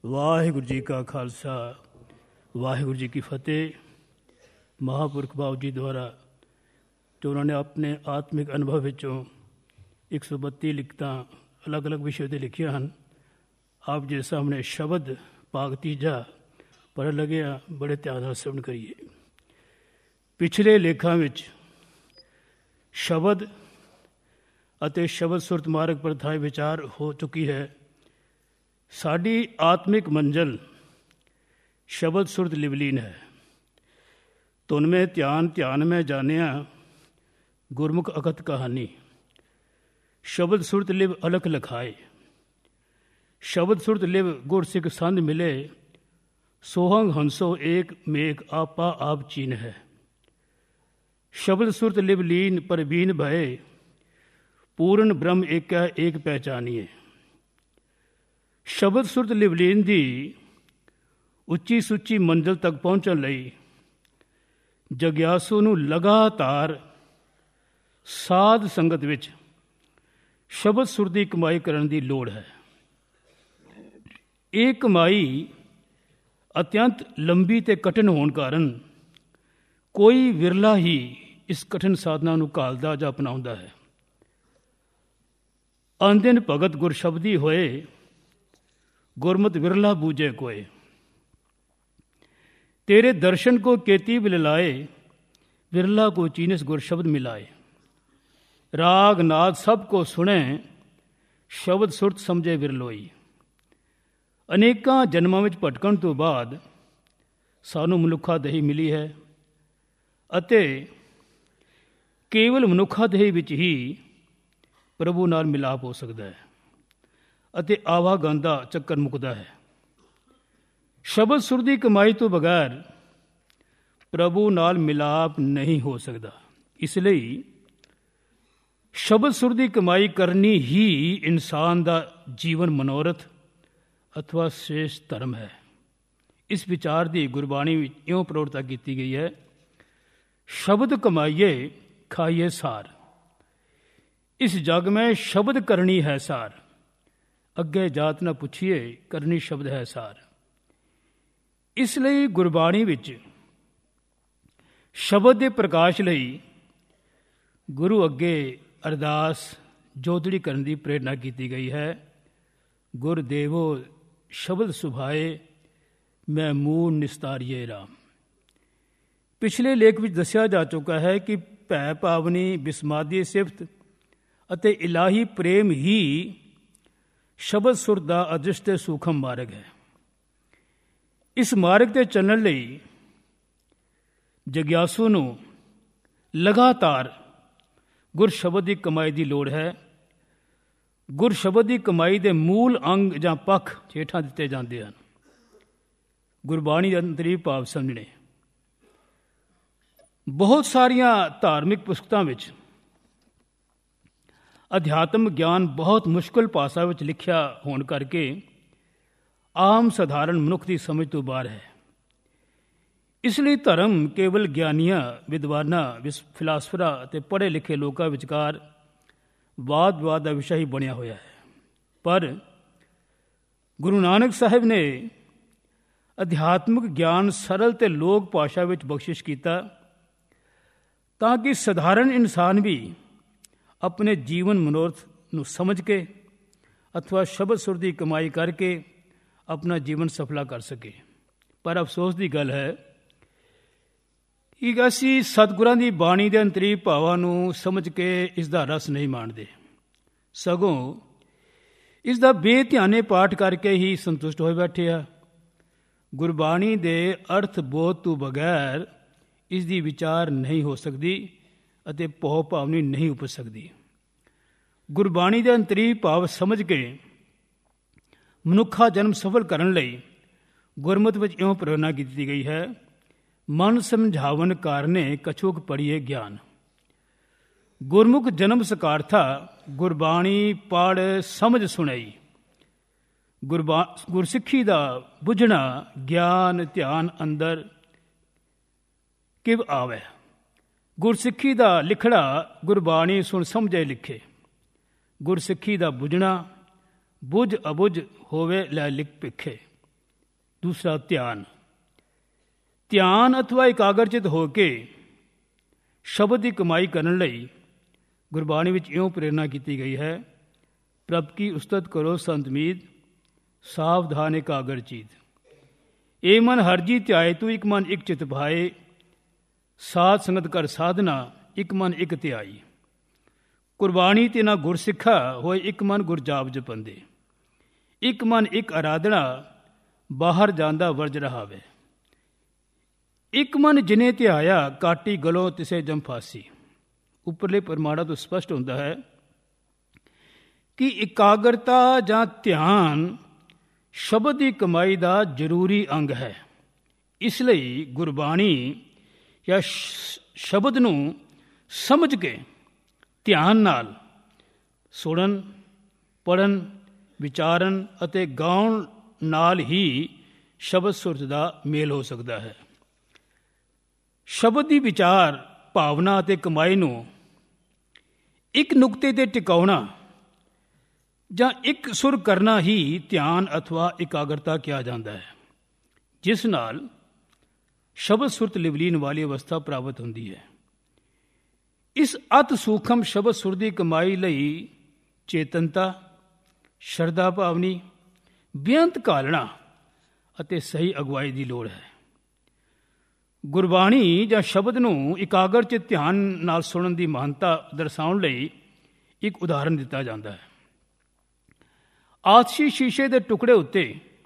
ਵਾਹਿਗੁਰੂ ਜੀ ਕਾ ਖਾਲਸਾ ਵਾਹਿਗੁਰੂ ਜੀ ਕੀ ਫਤਿਹ। ਮਹਾਂਪੁਰਖ ਬਾਬੂ ਜੀ ਦੁਆਰਾ ਜੋ ਉਹਨਾਂ ਨੇ ਆਪਣੇ ਆਤਮਿਕ ਅਨੁਭਵ ਵਿੱਚੋਂ 132 ਲਿਖਤਾਂ ਅਲੱਗ-ਅਲੱਗ ਵਿਸ਼ੇ 'ਤੇ ਲਿਖੀਆਂ ਹਨ। ਆਪ ਜੀ ਦੇ ਸਾਹਮਣੇ ਸ਼ਬਦ ਭਾਗ ਤੀਜਾ ਪੜ੍ਹਨ ਲੱਗੇ ਹਾਂ, ਬੜੇ ਧਿਆਨ ਨਾਲ ਸਰਵਣ ਕਰੀਏ। ਪਿਛਲੇ ਲੇਖਾਂ ਵਿੱਚ ਸ਼ਬਦ ਅਤੇ ਸ਼ਬਦ ਸੁਰਤ ਮਾਰਗ ਪ੍ਰਥਾਏ ਵਿਚਾਰ ਹੋ ਚੁੱਕੀ ਹੈ। ਸਾਡੀ ਆਤਮਿਕ ਮੰਜ਼ਲ ਸ਼ਬਦ ਸੁਰਤ ਲਿਵਲੀਨ ਹੈ। ਧੁਨ ਮੈਂ ਧਿਆਨ ਮੈਂ ਜਾਣਿਆ ਗੁਰਮੁਖ ਅਕਤ ਕਹਾਣੀ। ਸ਼ਬਦ ਸੁਰਤ ਲਿਵ ਅਲਖ ਲਖਾਏ। ਸ਼ਬਦ ਸੁਰਤ ਲਿਵ ਗੁਰ ਸਿੱਖ ਸੰਧ ਮਿਲੇ। ਸੋਹੰਗ ਹੰਸੋ ਏਕ ਮੇਕ ਆਪਾ ਆਪ ਚੀਨ ਹੈ। ਸ਼ਬਦ ਸੁਰਤ ਲਿਵ ਲੀਨ ਪਰਬੀਨ ਭਏ। ਪੂਰਨ ਬ੍ਰਹਮ ਏਕੈ ਏਕ ਪਹਿਚਾਨੀਏ। ਸ਼ਬਦ ਸੁਰਤ ਲਿਵਲੀਨ ਦੀ ਉੱਚੀ ਸੁੱਚੀ ਮੰਜ਼ਿਲ ਤੱਕ ਪਹੁੰਚਣ ਲਈ ਜਗਿਆਸੂ ਨੂੰ ਲਗਾਤਾਰ ਸਾਧ ਸੰਗਤ ਵਿੱਚ ਸ਼ਬਦ ਸੁਰ ਦੀ ਕਮਾਈ ਕਰਨ ਦੀ ਲੋੜ ਹੈ। ਇਹ ਕਮਾਈ ਅਤਿਅੰਤ ਲੰਬੀ ਤੇ ਕਠਿਨ ਹੋਣ ਕਾਰਨ ਕੋਈ ਵਿਰਲਾ ਹੀ ਇਸ ਕਠਿਨ ਸਾਧਨਾ ਨੂੰ ਘਾਲਦਾ ਜਾਂ ਅਪਣਾਉਂਦਾ ਹੈ। ਅੰਦਿਨ ਭਗਤ ਗੁਰ ਸ਼ਬਦੀ ਹੋਏ। ਗੁਰਮਤ ਵਿਰਲਾ ਬੂਝੇ ਕੋਏ। तेरे दर्शन को केती बिललाए। विरला को चीनस गुर शब्द मिलाए। राग नाद सब को सुने। शब्द सुरत समझे विरलोई। अनेकां जन्मां विच भटकण तो बाद सानू मनुखा दही मिली है ਅਤੇ ਕੇਵਲ ਮਨੁੱਖਾ ਦੇਹ ਵਿੱਚ ਹੀ ਪ੍ਰਭੂ ਨਾਲ ਮਿਲਾਪ ਹੋ ਸਕਦਾ ਹੈ ਅਤੇ ਆਵਾਗਮਨ ਦਾ ਚੱਕਰ ਮੁੱਕਦਾ ਹੈ। ਸ਼ਬਦ ਸੁਰ ਦੀ ਕਮਾਈ ਤੋਂ ਬਗੈਰ ਪ੍ਰਭੂ ਨਾਲ ਮਿਲਾਪ ਨਹੀਂ ਹੋ ਸਕਦਾ। ਇਸ ਲਈ ਸ਼ਬਦ ਸੁਰ ਦੀ ਕਮਾਈ ਕਰਨੀ ਹੀ ਇਨਸਾਨ ਦਾ ਜੀਵਨ ਮਨੋਰਥ ਅਥਵਾ ਸ੍ਰੇਸ਼ਟ ਧਰਮ ਹੈ। ਇਸ ਵਿਚਾਰ ਦੀ ਗੁਰਬਾਣੀ ਵਿੱਚ ਇਉਂ ਪ੍ਰੋੜਤਾ ਕੀਤੀ ਗਈ ਹੈ। ਸ਼ਬਦ ਕਮਾਈਏ ਖਾਈਏ ਸਾਰ। ਇਸ ਜਗ ਮੈਂ ਸ਼ਬਦ ਕਰਨੀ ਹੈ ਸਾਰ। ਅੱਗੇ ਜਾਤ ਨਾ ਪੁੱਛੀਏ ਕਰਨੀ ਸ਼ਬਦ ਹੈ ਸਾਰ। ਇਸ ਲਈ ਗੁਰਬਾਣੀ ਵਿੱਚ ਸ਼ਬਦ ਦੇ ਪ੍ਰਕਾਸ਼ ਲਈ ਗੁਰੂ ਅੱਗੇ ਅਰਦਾਸ ਜੋਦੜੀ ਕਰਨ ਦੀ ਪ੍ਰੇਰਨਾ ਕੀਤੀ ਗਈ ਹੈ। ਗੁਰਦੇਵੋ ਸ਼ਬਦ ਸੁਭਾਏ ਮੈਂ ਮੂਲ ਨਿਸਤਾਰੀਏ ਰਾਮ। ਪਿਛਲੇ ਲੇਖ ਵਿੱਚ ਦੱਸਿਆ ਜਾ ਚੁੱਕਾ ਹੈ ਕਿ ਭੈ ਭਾਵਨੀ ਬਿਸਮਾਦੀ ਸਿਫਤ ਅਤੇ ਇਲਾਹੀ ਪ੍ਰੇਮ ਹੀ ਸ਼ਬਦ ਸੁਰ ਦਾ ਅਦ੍ਰਿਸ਼ਟ ਤੇ ਸੂਖਮ ਮਾਰਗ ਹੈ। ਇਸ ਮਾਰਗ ਤੇ ਚੱਲਣ ਲਈ ਜਗਿਆਸੂ ਨੂੰ ਲਗਾਤਾਰ ਗੁਰ ਸ਼ਬਦ ਦੀ ਕਮਾਈ ਦੀ ਲੋੜ ਹੈ। ਗੁਰ ਸ਼ਬਦ ਦੀ ਕਮਾਈ ਦੇ ਮੂਲ ਅੰਗ ਜਾਂ ਪੱਖ ਹੇਠਾਂ ਦਿੱਤੇ ਜਾਂਦੇ ਹਨ। ਗੁਰਬਾਣੀ ਦੇ ਅੰਤਰੀ ਭਾਵ ਸਮਝਣੇ। ਬਹੁਤ ਸਾਰੀਆਂ ਧਾਰਮਿਕ ਪੁਸਤਕਾਂ ਵਿੱਚ ਅਧਿਆਤਮ ਗਿਆਨ ਬਹੁਤ ਮੁਸ਼ਕਿਲ ਭਾਸ਼ਾ ਵਿੱਚ ਲਿਖਿਆ ਹੋਣ ਕਰਕੇ ਆਮ ਸਧਾਰਨ ਮਨੁੱਖ ਦੀ ਸਮਝ ਤੋਂ ਬਾਹਰ ਹੈ। ਇਸ ਲਈ ਧਰਮ ਕੇਵਲ ਗਿਆਨੀਆਂ, ਵਿਦਵਾਨਾਂ, ਫਿਲਾਸਫਰਾਂ ਅਤੇ ਪੜ੍ਹੇ ਲਿਖੇ ਲੋਕਾਂ ਵਿਚਕਾਰ ਵਾਦ ਵਿਵਾਦ ਦਾ ਵਿਸ਼ਾ ਹੀ ਬਣਿਆ ਹੋਇਆ ਹੈ। ਪਰ ਗੁਰੂ ਨਾਨਕ ਸਾਹਿਬ ਨੇ ਅਧਿਆਤਮਿਕ ਗਿਆਨ ਸਰਲ ਤੇ ਲੋਕ ਭਾਸ਼ਾ ਵਿੱਚ ਬਖਸ਼ਿਸ਼ ਕੀਤਾ ਤਾਂ ਕਿ ਸਧਾਰਨ ਇਨਸਾਨ ਵੀ ਆਪਣੇ ਜੀਵਨ ਮਨੋਰਥ ਨੂੰ ਸਮਝ ਕੇ ਅਥਵਾ ਸ਼ਬਦ ਸੁਰ ਦੀ ਕਮਾਈ ਕਰਕੇ ਆਪਣਾ ਜੀਵਨ ਸਫਲਾ ਕਰ ਸਕੇ। ਪਰ ਅਫਸੋਸ ਦੀ ਗੱਲ ਹੈ ਕਿ ਅਸੀਂ ਸਤਿਗੁਰਾਂ ਦੀ ਬਾਣੀ ਦੇ ਅੰਤਰੀ ਭਾਵਾਂ ਨੂੰ ਸਮਝ ਕੇ ਇਸ ਦਾ ਰਸ ਨਹੀਂ ਮਾਣਦੇ, ਸਗੋਂ ਇਸ ਦਾ ਬੇਧਿਆਨੇ ਪਾਠ ਕਰਕੇ ਹੀ ਸੰਤੁਸ਼ਟ ਹੋਏ ਬੈਠੇ ਆ। ਗੁਰਬਾਣੀ ਦੇ ਅਰਥ ਬੋਧ ਤੋਂ ਬਗੈਰ ਇਸ ਦੀ ਵਿਚਾਰ ਨਹੀਂ ਹੋ ਸਕਦੀ ਅਤੇ ਭਉ ਭਾਵਨੀ ਨਹੀਂ ਉਪਜ ਸਕਦੀ। ਗੁਰਬਾਣੀ ਦੇ ਅੰਤਰੀ ਭਾਵ ਸਮਝ ਕੇ ਮਨੁੱਖਾ ਜਨਮ ਸਫਲ ਕਰਨ ਲਈ ਗੁਰਮਤਿ ਵਿੱਚ ਇਉਂ ਪ੍ਰੇਰਨਾ ਕੀਤੀ ਗਈ ਹੈ। ਮਨ ਸਮਝਾਵਨ ਕਾਰਨੇ ਕਛੁਕ ਪੜੀਏ ਗਿਆਨ। ਗੁਰਮੁਖ ਜਨਮ ਸਕਾਰਥਾ ਗੁਰਬਾਣੀ ਪੜ ਸਮਝ ਸੁਣਾਈ। ਗੁਰਸਿੱਖੀ ਦਾ ਬੁੱਝਣਾ ਗਿਆਨ ਧਿਆਨ ਅੰਦਰ ਕਿਵ ਆਵੇ। ਗੁਰਸਿੱਖੀ ਦਾ ਲਿਖੜਾ ਗੁਰਬਾਣੀ ਸੁਣ ਸਮਝੇ ਲਿਖੇ। ਗੁਰਸਿੱਖੀ ਦਾ ਬੁੱਝਣਾ ਬੁੱਝ ਅਬੁੱਝ ਹੋਵੇ ਲੈ ਲਿਖ ਭਿੱਖੇ। ਦੂਸਰਾ ਧਿਆਨ। ਧਿਆਨ ਅਥਵਾ ਇਕਾਗਰਚਿਤ ਹੋ ਕੇ ਸ਼ਬਦ ਦੀ ਕਮਾਈ ਕਰਨ ਲਈ ਗੁਰਬਾਣੀ ਵਿੱਚ ਇਉਂ ਪ੍ਰੇਰਨਾ ਕੀਤੀ ਗਈ ਹੈ, ਪ੍ਰਭ ਕੀ ਉਸਤਤ ਕਰੋ ਸੰਤ ਮੀਤ, ਸਾਵਧਾਨ ਇਕਾਗਰਚਿਤ। ਏ ਮਨ ਹਰ ਜੀ ਧਿਆਏ ਤੂੰ, ਇੱਕ ਮਨ ਇੱਕ ਚਿਤ ਭਾਏ, ਸਾਧ ਸੰਗਤ ਕਰ ਸਾਧਨਾ, ਇੱਕ ਮਨ ਇੱਕ ਧਿਆਈ। ਕੁਰਬਾਨੀ ਤੇ ਨਾ ਗੁਰ ਸਿੱਖਾ ਹੋਏ, ਇੱਕ ਮਨ ਗੁਰ ਜਾਪ ਜਪੰਦੇ। ਇੱਕ ਮਨ ਇੱਕ ਅਰਾਧਨਾ, ਬਾਹਰ ਜਾਂਦਾ ਵਰਜ ਰਹਾਵੇ। ਇੱਕ ਮਨ ਜਿਨੇ ਧਿਆਇਆ, ਕਾਟੀ ਗਲੋਂ ਤਿਸੇ ਜਮ ਫਾਸੀ। ਉੱਪਰਲੇ ਪ੍ਰਮਾਣਾਂ ਤੋਂ ਸਪਸ਼ਟ ਹੁੰਦਾ ਹੈ ਕਿ ਇਕਾਗਰਤਾ ਜਾਂ ਧਿਆਨ ਸ਼ਬਦ ਦੀ ਕਮਾਈ ਦਾ ਜ਼ਰੂਰੀ ਅੰਗ ਹੈ। ਇਸ ਲਈ ਗੁਰਬਾਣੀ ਜਾਂ ਸ਼ਬਦ ਨੂੰ ਸਮਝ ਕੇ ਧਿਆਨ ਨਾਲ ਸੁਣਨ, ਪੜ੍ਹਨ, ਵਿਚਾਰਨ ਅਤੇ ਗਾਉਣ ਨਾਲ ਹੀ ਸ਼ਬਦ ਸੁਰਤ ਦਾ ਮੇਲ ਹੋ ਸਕਦਾ ਹੈ। ਸ਼ਬਦ ਦੀ ਵਿਚਾਰ, ਭਾਵਨਾ ਅਤੇ ਕਮਾਈ ਨੂੰ ਇੱਕ ਨੁਕਤੇ 'ਤੇ ਟਿਕਾਉਣਾ ਜਾਂ ਇੱਕ ਸੁਰ ਕਰਨਾ ਹੀ ਧਿਆਨ ਅਥਵਾ ਇਕਾਗਰਤਾ ਕਿਹਾ ਜਾਂਦਾ ਹੈ, ਜਿਸ ਨਾਲ ਸ਼ਬਦ ਸੁਰਤ ਲਿਵਲੀਨ ਵਾਲੀ ਅਵਸਥਾ ਪ੍ਰਾਪਤ ਹੁੰਦੀ ਹੈ। ਇਸ ਅਤ ਸੂਖਮ ਸ਼ਬਦ ਸੁਰ ਦੀ ਕਮਾਈ ਲਈ ਚੇਤਨਤਾ, ਸ਼ਰਧਾ ਭਾਵਨੀ, ਬੇਅੰਤ ਘਾਲਣਾ ਅਤੇ ਸਹੀ ਅਗਵਾਈ ਦੀ ਲੋੜ ਹੈ। ਗੁਰਬਾਣੀ ਜਾਂ ਸ਼ਬਦ ਨੂੰ ਇਕਾਗਰ 'ਚ ਧਿਆਨ ਨਾਲ ਸੁਣਨ ਦੀ ਮਹਾਨਤਾ ਦਰਸਾਉਣ ਲਈ ਇੱਕ ਉਦਾਹਰਨ ਦਿੱਤਾ ਜਾਂਦਾ ਹੈ। ਆਤਸ਼ੀ ਸ਼ੀਸ਼ੇ ਦੇ ਟੁਕੜੇ ਉੱਤੇ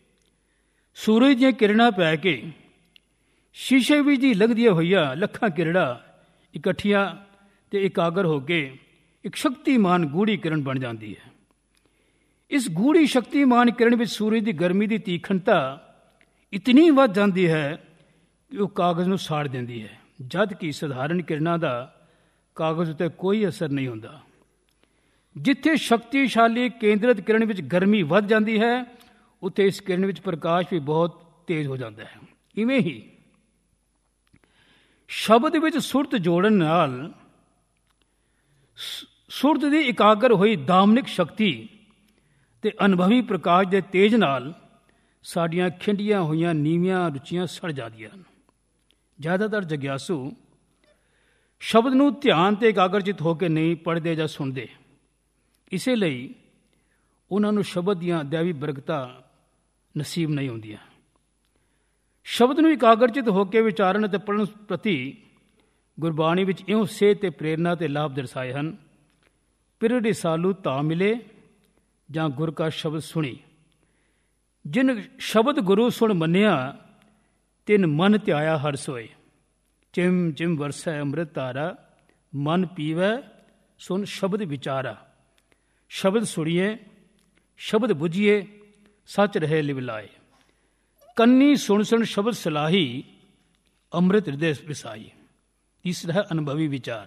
ਸੂਰਜ ਦੀਆਂ ਕਿਰਨਾਂ ਪੈ ਕੇ ਸ਼ੀਸ਼ੇ ਵਿੱਚ ਦੀ ਲੰਘਦੀਆਂ ਹੋਈਆਂ ਲੱਖਾਂ ਕਿਰਨਾਂ ਇਕੱਠੀਆਂ ਤੇ ਇਕਾਗਰ ਹੋ ਕੇ ਇੱਕ ਸ਼ਕਤੀਮਾਨ ਗੂੜੀ ਕਿਰਨ ਬਣ ਜਾਂਦੀ ਹੈ। ਇਸ ਗੂੜੀ ਸ਼ਕਤੀਮਾਨ ਕਿਰਨ ਵਿੱਚ ਸੂਰਜ ਦੀ ਗਰਮੀ ਦੀ ਤੀਖਣਤਾ ਇਤਨੀ ਵੱਧ ਜਾਂਦੀ ਹੈ ਕਿ ਉਹ ਕਾਗਜ਼ ਨੂੰ ਸਾੜ ਦਿੰਦੀ ਹੈ, ਜਦ ਕਿ ਸਧਾਰਨ ਕਿਰਨਾਂ ਦਾ ਕਾਗਜ਼ ਉੱਤੇ ਕੋਈ ਅਸਰ ਨਹੀਂ ਹੁੰਦਾ। ਜਿੱਥੇ ਸ਼ਕਤੀਸ਼ਾਲੀ ਕੇਂਦਰਿਤ ਕਿਰਨ ਵਿੱਚ ਗਰਮੀ ਵੱਧ ਜਾਂਦੀ ਹੈ, ਉੱਥੇ ਇਸ ਕਿਰਨ ਵਿੱਚ ਪ੍ਰਕਾਸ਼ ਵੀ ਬਹੁਤ ਤੇਜ਼ ਹੋ ਜਾਂਦਾ ਹੈ। ਇਵੇਂ ਹੀ ਸ਼ਬਦ ਵਿੱਚ ਸੁਰਤ ਜੋੜਨ ਨਾਲ ਸੁਰਤ ਦੀ ਇਕਾਗਰ ਹੋਈ ਦਾਮਨਿਕ ਸ਼ਕਤੀ ਤੇ ਅਨੁਭਵੀ ਪ੍ਰਕਾਸ਼ ਦੇ ਤੇਜ ਨਾਲ ਸਾਡੀਆਂ ਖਿੰਡੀਆਂ ਹੋਈਆਂ ਨੀਵੀਆਂ ਰੁਚੀਆਂ ਸੜ ਜਾਂਦੀਆਂ ਹਨ। ਜ਼ਿਆਦਾਤਰ ਜਗਿਆਸੂ ਸ਼ਬਦ ਨੂੰ ਧਿਆਨ ਤੇ ਇਕਾਗਰਚਿਤ ਹੋ ਕੇ ਨਹੀਂ ਪੜ੍ਹਦੇ ਜਾਂ ਸੁਣਦੇ। ਇਸੇ ਲਈ ਉਹਨਾਂ ਨੂੰ ਸ਼ਬਦ ਦੀਆਂ ਦੈਵੀ ਬਰਕਤਾਂ ਨਸੀਬ ਨਹੀਂ ਹੁੰਦੀਆਂ। ਸ਼ਬਦ ਨੂੰ ਇਕਾਗਰਚਿਤ ਹੋ ਕੇ ਵਿਚਾਰਨ ਅਤੇ ਪੜ੍ਹਨ ਪ੍ਰਤੀ ਗੁਰਬਾਣੀ ਵਿੱਚ ਇਉਂ ਸੇਧ ਤੇ ਪ੍ਰੇਰਨਾ ਤੇ ਲਾਭ ਦਰਸਾਏ ਹਨ। ਪਿਰ ਰਿਸਾਲੂ ਤਾਂ ਮਿਲੇ ਜਾਂ ਗੁਰ ਕਾ ਸ਼ਬਦ ਸੁਣੀ, ਜਿਨ ਸ਼ਬਦ ਗੁਰੂ ਸੁਣ ਮੰਨਿਆ, ਤਿਨ ਮਨ ਧਿਆਇਆ ਹਰ ਸੋਏ। ਚਿਮ ਚਿਮ ਵਰਸੈ ਅੰਮ੍ਰਿਤ ਧਾਰਾ, ਮਨ ਪੀਵੈ ਸੁਣ ਸ਼ਬਦ ਵਿਚਾਰਾ। ਸ਼ਬਦ ਸੁਣੀਏ, ਸ਼ਬਦ ਬੁਝੀਏ, ਸੱਚ ਰਹੇ ਲਿਵ ਲਾਏ। ਕੰਨੀ ਸੁਣ ਸੁਣ ਸ਼ਬਦ ਸਲਾਹੀ, ਅੰਮ੍ਰਿਤ ਹਿਰਦੇ ਵਿਸਾਈ। ਤੀਸਰਾ ਹੈ ਅਨੁਭਵੀ ਵਿਚਾਰ।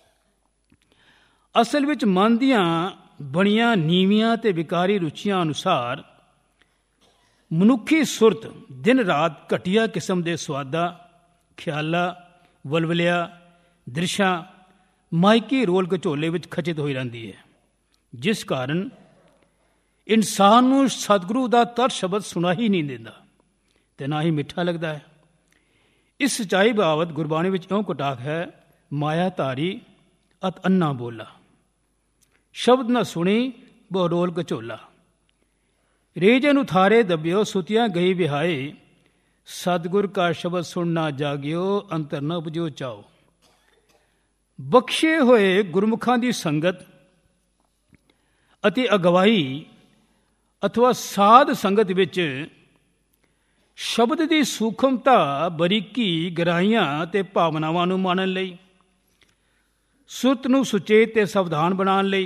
ਅਸਲ ਵਿੱਚ ਮਨ ਦੀਆਂ ਬਣੀਆਂ ਨੀਵੀਆਂ ਤੇ ਵਿਕਾਰੀ ਰੁਚੀਆਂ ਅਨੁਸਾਰ ਮਨੁੱਖੀ ਸੁਰਤ ਦਿਨ ਰਾਤ ਘਟੀਆ ਕਿਸਮ ਦੇ ਸੁਆਦਾਂ, ਖਿਆਲਾਂ, ਵਲਵਲਿਆਂ, ਦ੍ਰਿਸ਼ਾਂ, ਮਾਇਕੀ ਰੋਲ ਘਚੋਲੇ ਵਿੱਚ ਖਚਿਤ ਹੋਈ ਰਹਿੰਦੀ ਹੈ, ਜਿਸ ਕਾਰਨ ਇਨਸਾਨ ਨੂੰ ਸਤਿਗੁਰੂ ਦਾ ਤਰ ਸ਼ਬਦ ਸੁਣਾ ਹੀ ਨਹੀਂ ਦਿੰਦਾ ਤੇ ਨਾ ਹੀ ਮਿੱਠਾ ਲੱਗਦਾ ਹੈ। ਇਸ ਸੱਚਾਈ ਬਾਬਤ ਗੁਰਬਾਣੀ ਵਿੱਚ ਇਉਂ ਕਟਾਖ ਹੈ, ਮਾਇਆ ਧਾਰੀ ਅਤ ਅੰਨਾ ਬੋਲਾ, ਸ਼ਬਦ ਨਾ ਸੁਣੀ ਬੋ ਰੋਲ ਘਚੋਲਾ। ਰੇਜਨ ਉਥਾਰੇ ਦਬਿਓ, ਸੁਤਿਆਂ ਗਈ ਵਿਹਾਏ, ਸਤਿਗੁਰ ਕਾ ਸ਼ਬਦ ਸੁਣ ਨਾ ਜਾਗਿਓ, ਅੰਤਰ ਨ ਉਪਜਿਓ ਚਾਓ। ਬਖਸ਼ੇ ਹੋਏ ਗੁਰਮੁਖਾਂ ਦੀ ਸੰਗਤ ਅਤੇ ਅਗਵਾਈ ਅਥਵਾ ਸਾਧ ਸੰਗਤ ਵਿੱਚ ਸ਼ਬਦ ਦੀ ਸੂਖਮਤਾ, ਬਰੀਕੀ, ਗਹਿਰਾਈਆਂ ਤੇ ਭਾਵਨਾਵਾਂ ਨੂੰ ਮਾਣਨ ਲਈ, ਸੁਰਤ ਨੂੰ ਸੁਚੇਤ ਤੇ ਸਾਵਧਾਨ ਬਣਾਉਣ ਲਈ,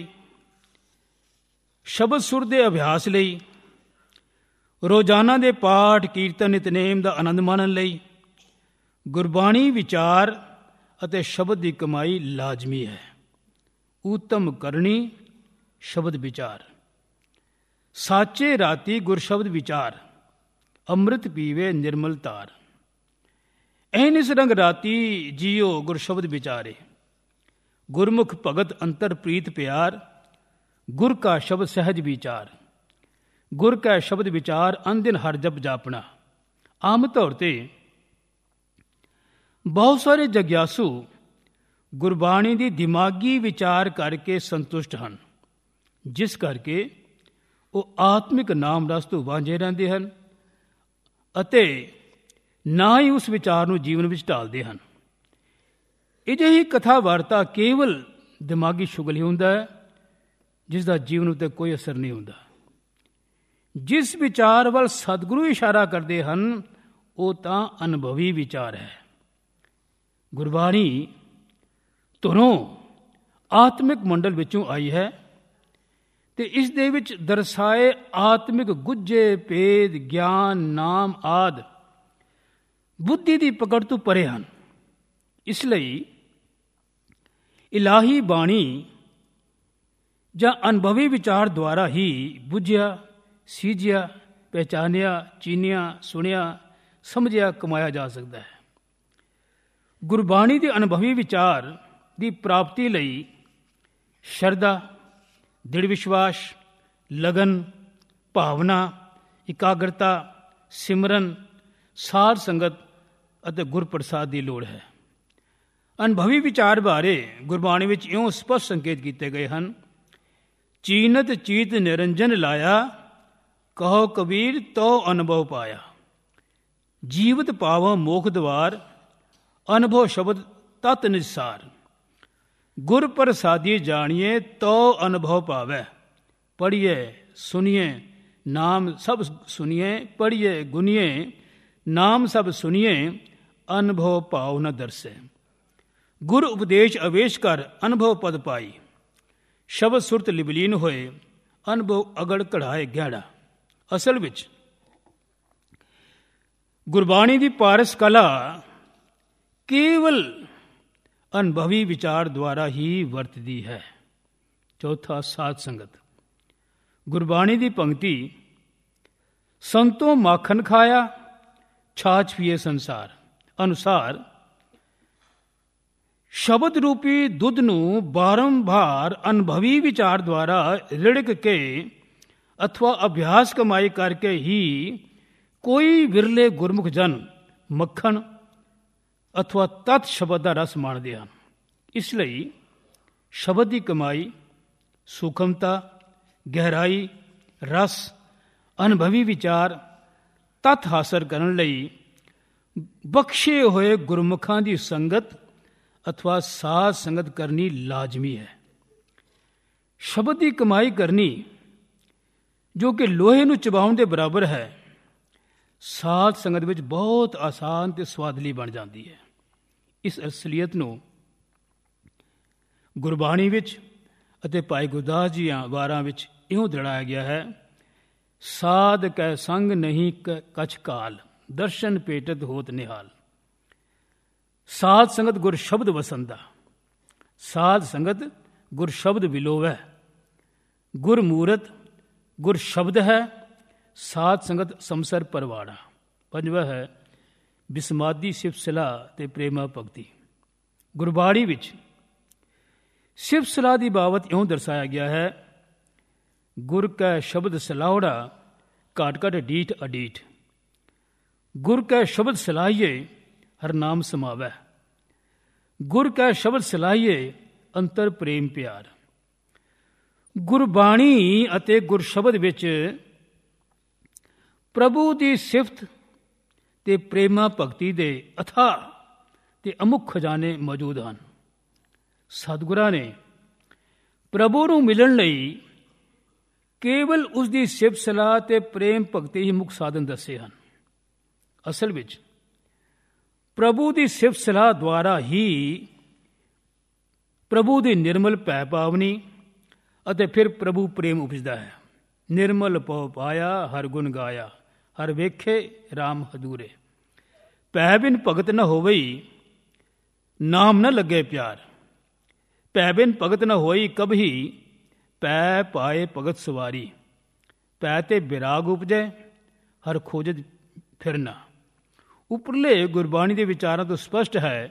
ਸ਼ਬਦ ਸੁਰ ਦੇ ਅਭਿਆਸ ਲਈ, ਰੋਜ਼ਾਨਾ ਦੇ ਪਾਠ, ਕੀਰਤਨ, ਨਿਤਨੇਮ ਦਾ ਆਨੰਦ ਮਾਣਨ ਲਈ ਗੁਰਬਾਣੀ ਵਿਚਾਰ ਅਤੇ ਸ਼ਬਦ ਦੀ ਕਮਾਈ ਲਾਜ਼ਮੀ ਹੈ। ਉਤਮ ਕਰਨੀ ਸ਼ਬਦ ਵਿਚਾਰ। ਸਾਚੇ ਰਾਤੀ ਗੁਰ ਸ਼ਬਦ ਵਿਚਾਰ, ਅੰਮ੍ਰਿਤ ਪੀਵੇ ਨਿਰਮਲ ਤਾਰ। ਐਨਿਸ ਰੰਗ ਰਾਤੀ ਜੀਓ ਗੁਰ ਸ਼ਬਦ ਵਿਚਾਰੇ, ਗੁਰਮੁਖ ਭਗਤ ਅੰਤਰ ਪ੍ਰੀਤ ਪਿਆਰ, ਗੁਰ ਕਾ ਸ਼ਬਦ ਸਹਿਜ ਵਿਚਾਰ। ਗੁਰ ਕਾ ਸ਼ਬਦ ਵਿਚਾਰ ਅਨਦਿਨ ਹਰ ਜਪ ਜਾਪਣਾ, ਆਮ ਤੌਰ 'ਤੇ ਬਹੁਤ ਸਾਰੇ ਜਗਿਆਸੂ ਗੁਰਬਾਣੀ ਦੀ ਦਿਮਾਗੀ ਵਿਚਾਰ ਕਰਕੇ ਸੰਤੁਸ਼ਟ ਹਨ, ਜਿਸ ਕਰਕੇ ਉਹ ਆਤਮਿਕ ਨਾਮ ਰਸ ਤੋਂ ਵਾਂਝੇ ਰਹਿੰਦੇ ਹਨ ਅਤੇ ਨਾ ਹੀ ਉਸ ਵਿਚਾਰ ਨੂੰ ਜੀਵਨ ਵਿੱਚ ਢਾਲਦੇ ਹਨ। ਅਜਿਹੀ ਕਥਾ ਵਾਰਤਾ ਕੇਵਲ ਦਿਮਾਗੀ ਸ਼ੁਗਲ ਹੀ ਹੁੰਦਾ ਹੈ, ਜਿਸ ਦਾ ਜੀਵਨ ਉੱਤੇ ਕੋਈ ਅਸਰ ਨਹੀਂ ਹੁੰਦਾ। ਜਿਸ ਵਿਚਾਰ ਵੱਲ ਸਤਿਗੁਰੂ ਇਸ਼ਾਰਾ ਕਰਦੇ ਹਨ ਉਹ ਤਾਂ ਅਨੁਭਵੀ ਵਿਚਾਰ ਹੈ। ਗੁਰਬਾਣੀ ਧੁਰੋਂ ਆਤਮਿਕ ਮੰਡਲ ਵਿੱਚੋਂ ਆਈ ਹੈ ਤੇ ਇਸ ਦੇ ਵਿੱਚ ਦਰਸਾਏ ਆਤਮਿਕ ਗੁੱਝੇ ਭੇਦ ਗਿਆਨ ਨਾਮ ਆਦਿ ਬੁੱਧੀ ਦੀ ਪਕੜ ਤੋਂ ਪਰੇ ਹਨ। ਇਸ ਲਈ ਇਲਾਹੀ ਬਾਣੀ ਜਾਂ ਅਨੁਭਵੀ ਵਿਚਾਰ ਦੁਆਰਾ ਹੀ ਬੁੱਝਿਆ, ਸੀਝਿਆ, ਪਹਿਚਾਨਿਆ, ਚੀਨਿਆ, ਸੁਣਿਆ, ਸਮਝਿਆ, ਕਮਾਇਆ ਜਾ ਸਕਦਾ ਹੈ। ਗੁਰਬਾਣੀ ਦੇ ਅਨੁਭਵੀ ਵਿਚਾਰ ਦੀ ਪ੍ਰਾਪਤੀ ਲਈ ਸ਼ਰਧਾ, ਦ੍ਰਿੜ ਵਿਸ਼ਵਾਸ, ਲਗਨ, ਭਾਵਨਾ, ਇਕਾਗਰਤਾ, ਸਿਮਰਨ, ਸਾਧ ਸੰਗਤ ਅਤੇ ਗੁਰਪ੍ਰਸਾਦ ਦੀ ਲੋੜ ਹੈ। ਅਨੁਭਵੀ ਵਿਚਾਰ ਬਾਰੇ ਗੁਰਬਾਣੀ ਵਿੱਚ ਇਉਂ ਸਪਸ਼ਟ ਸੰਕੇਤ ਕੀਤੇ ਗਏ ਹਨ। ਚੀਨਤ ਚੀਤ ਨਿਰੰਜਨ ਲਾਇਆ, ਕਹੋ ਕਬੀਰ ਤੋ ਅਨੁਭਵ ਪਾਇਆ। ਜੀਵਤ ਪਾਵੋ ਮੋਖ ਦਵਾਰ, ਅਨੁਭਵ ਸ਼ਬਦ ਤਤ ਨਿਸਾਰ। ਗੁਰ ਪ੍ਰਸਾਦੀ ਜਾਣੀਏ ਤੋ ਅਨੁਭਵ ਪਾਵੈ। ਪੜ੍ਹੀਏ ਸੁਣੀਏ ਨਾਮ ਸਭ ਸੁਣੀਏ, ਪੜ੍ਹੀਏ ਗੁਨੀਏ ਨਾਮ ਸਭ ਸੁਣੀਏ, ਅਨੁਭਵ ਭਾਵ ਨ ਦਰਸੈ। ਗੁਰ ਉਪਦੇਸ਼ ਅਵੇਸ਼ ਕਰ, ਅਨੁਭਵ ਪਦ ਪਾਈ। ਸ਼ਬਦ ਸੁਰਤ ਲਿਵਲੀਨ ਹੋਏ, ਅਨੁਭਵ ਅਗੜ ਕਢਾਏ ਗਹਿੜਾ। ਅਸਲ ਵਿੱਚ ਗੁਰਬਾਣੀ ਦੀ ਪਾਰਸ ਕਲਾ ਕੇਵਲ ਅਨੁਭਵੀ ਵਿਚਾਰ ਦੁਆਰਾ ਹੀ ਵਰਤਦੀ ਹੈ। ਚੌਥਾ, ਸਾਧ ਸੰਗਤ। ਗੁਰਬਾਣੀ ਦੀ ਪੰਕਤੀ ਸੰਤੋਂ ਮਾਖਣ ਖਾਇਆ, ਛਾਛ ਪੀਏ ਸੰਸਾਰ ਅਨੁਸਾਰ ਸ਼ਬਦ ਰੂਪੀ ਦੁੱਧ ਨੂੰ ਬਾਰੰਬਾਰ ਅਨੁਭਵੀ ਵਿਚਾਰ ਦੁਆਰਾ ਰਿੜਕ ਕੇ ਅਥਵਾ ਅਭਿਆਸ ਕਮਾਈ ਕਰਕੇ ਹੀ ਕੋਈ ਵਿਰਲੇ ਗੁਰਮੁਖ ਜਨ ਮੱਖਣ ਅਥਵਾ ਤਤ ਸ਼ਬਦ ਦਾ ਰਸ ਮਾਣਦੇ ਹਨ। ਇਸ ਲਈ ਸ਼ਬਦ ਦੀ ਕਮਾਈ, ਸੂਖਮਤਾ, ਗਹਿਰਾਈ, ਰਸ, ਅਨੁਭਵੀ ਵਿਚਾਰ ਤਤ ਹਾਸਲ ਕਰਨ ਲਈ ਬਖਸ਼ੇ ਹੋਏ ਗੁਰਮੁਖਾਂ ਦੀ ਸੰਗਤ ਅਥਵਾ ਸਾਧ ਸੰਗਤ ਕਰਨੀ ਲਾਜ਼ਮੀ ਹੈ। ਸ਼ਬਦ ਦੀ ਕਮਾਈ ਕਰਨੀ, ਜੋ ਕਿ ਲੋਹੇ ਨੂੰ ਚਬਾਉਣ ਦੇ ਬਰਾਬਰ ਹੈ, ਸਾਧ ਸੰਗਤ ਵਿੱਚ ਬਹੁਤ ਆਸਾਨ ਤੇ ਸਵਾਦਲੀ ਬਣ ਜਾਂਦੀ ਹੈ। ਇਸ ਅਸਲੀਅਤ ਨੂੰ ਗੁਰਬਾਣੀ ਵਿੱਚ ਅਤੇ ਭਾਈ ਗੁਰਦਾਸ ਜੀਆਂ ਵਾਰਾਂ ਵਿੱਚ ਇਉਂ ਦ੍ਰਿੜਾਇਆ ਗਿਆ ਹੈ। ਸਾਧ ਕੈ ਸੰਗ ਨਹੀਂ ਕਛ ਕਾਲ, ਦਰਸ਼ਨ ਭੇਟਤ ਹੋਤ ਨਿਹਾਲ। ਸਾਧ ਸੰਗਤ ਗੁਰ ਸ਼ਬਦ ਵਸੰਦਾ, ਸਾਧ ਸੰਗਤ ਗੁਰ ਸ਼ਬਦ ਵਿਲੋਵੈ। ਗੁਰ ਮੂਰਤ ਗੁਰ ਸ਼ਬਦ ਹੈ, ਸਾਧ ਸੰਗਤ ਸੰਸਰ ਪਰਵਾੜਾ। ਪੰਜਵਾਂ ਹੈ ਬਿਸਮਾਦੀ ਸਿਫਤ ਸਲਾਹ ਤੇ ਪ੍ਰੇਮਾ ਭਗਤੀ। ਗੁਰਬਾਣੀ ਵਿੱਚ ਸਿਫਤ ਸਲਾਹ ਦੀ ਬਾਬਤ ਇਉਂ ਦਰਸਾਇਆ ਗਿਆ ਹੈ। ਗੁਰ ਕੈ ਸ਼ਬਦ ਸਲਾਹੜਾ, ਘਾਟ ਘਾਟ ਡੀਠ ਅਡੀਠ। ਗੁਰ ਕੈ ਸ਼ਬਦ ਸਲਾਹੀਏ, ਹਰ ਨਾਮ ਸਮਾਵੈ। ਗੁਰ ਕੈ ਸ਼ਬਦ ਸਲਾਹੀਏ, ਅੰਤਰ ਪ੍ਰੇਮ ਪਿਆਰ। ਗੁਰਬਾਣੀ ਅਤੇ ਗੁਰ ਸ਼ਬਦ ਵਿੱਚ ਪ੍ਰਭੂ ਦੀ ਸਿਫਤ ਤੇ ਪ੍ਰੇਮਾ ਭਗਤੀ ਦੇ ਅਥਾਹ ਤੇ ਅਮੁੱਖ ਖਜ਼ਾਨੇ ਮੌਜੂਦ ਹਨ। ਸਤਿਗੁਰਾਂ ਨੇ ਪ੍ਰਭੂ ਨੂੰ ਮਿਲਣ ਲਈ ਕੇਵਲ ਉਸ ਦੀ ਸਿਫਤ ਸਲਾਹ ਤੇ ਪ੍ਰੇਮ ਭਗਤੀ ਹੀ ਮੁੱਖ ਸਾਧਨ ਦੱਸੇ ਹਨ। ਅਸਲ ਵਿੱਚ ਪ੍ਰਭੂ ਦੀ ਸਿਫਤ ਸਲਾਹ ਦੁਆਰਾ ਹੀ ਪ੍ਰਭੂ ਦੀ ਨਿਰਮਲ ਭੈ ਭਾਵਨੀ ਅਤੇ ਫਿਰ ਪ੍ਰਭੂ ਪ੍ਰੇਮ ਉਪਜਦਾ ਹੈ। ਨਿਰਮਲ ਪਉ ਪਾਇਆ, ਹਰ ਗੁਣ ਗਾਇਆ, ਹਰ ਵੇਖੇ ਰਾਮ ਹਦੂਰੇ। ਭੈ ਬਿਨ ਭਗਤ ਨ ਹੋਵਈ, ਨਾਮ ਨ ਲੱਗੇ ਪਿਆਰ। ਭੈ ਬਿਨ ਭਗਤ ਨ ਹੋਈ ਕਬਹੀ, ਪੈ ਪਾਏ ਭਗਤ ਸਵਾਰੀ। ਪੈ ਤੇ ਬਿਰਾਗ ਉਪਜੈ, ਹਰ ਖੋਜਤ ਫਿਰਨਾ। ਉਪਰਲੇ ਗੁਰਬਾਣੀ ਦੇ ਵਿਚਾਰਾਂ ਤੋਂ ਸਪਸ਼ਟ ਹੈ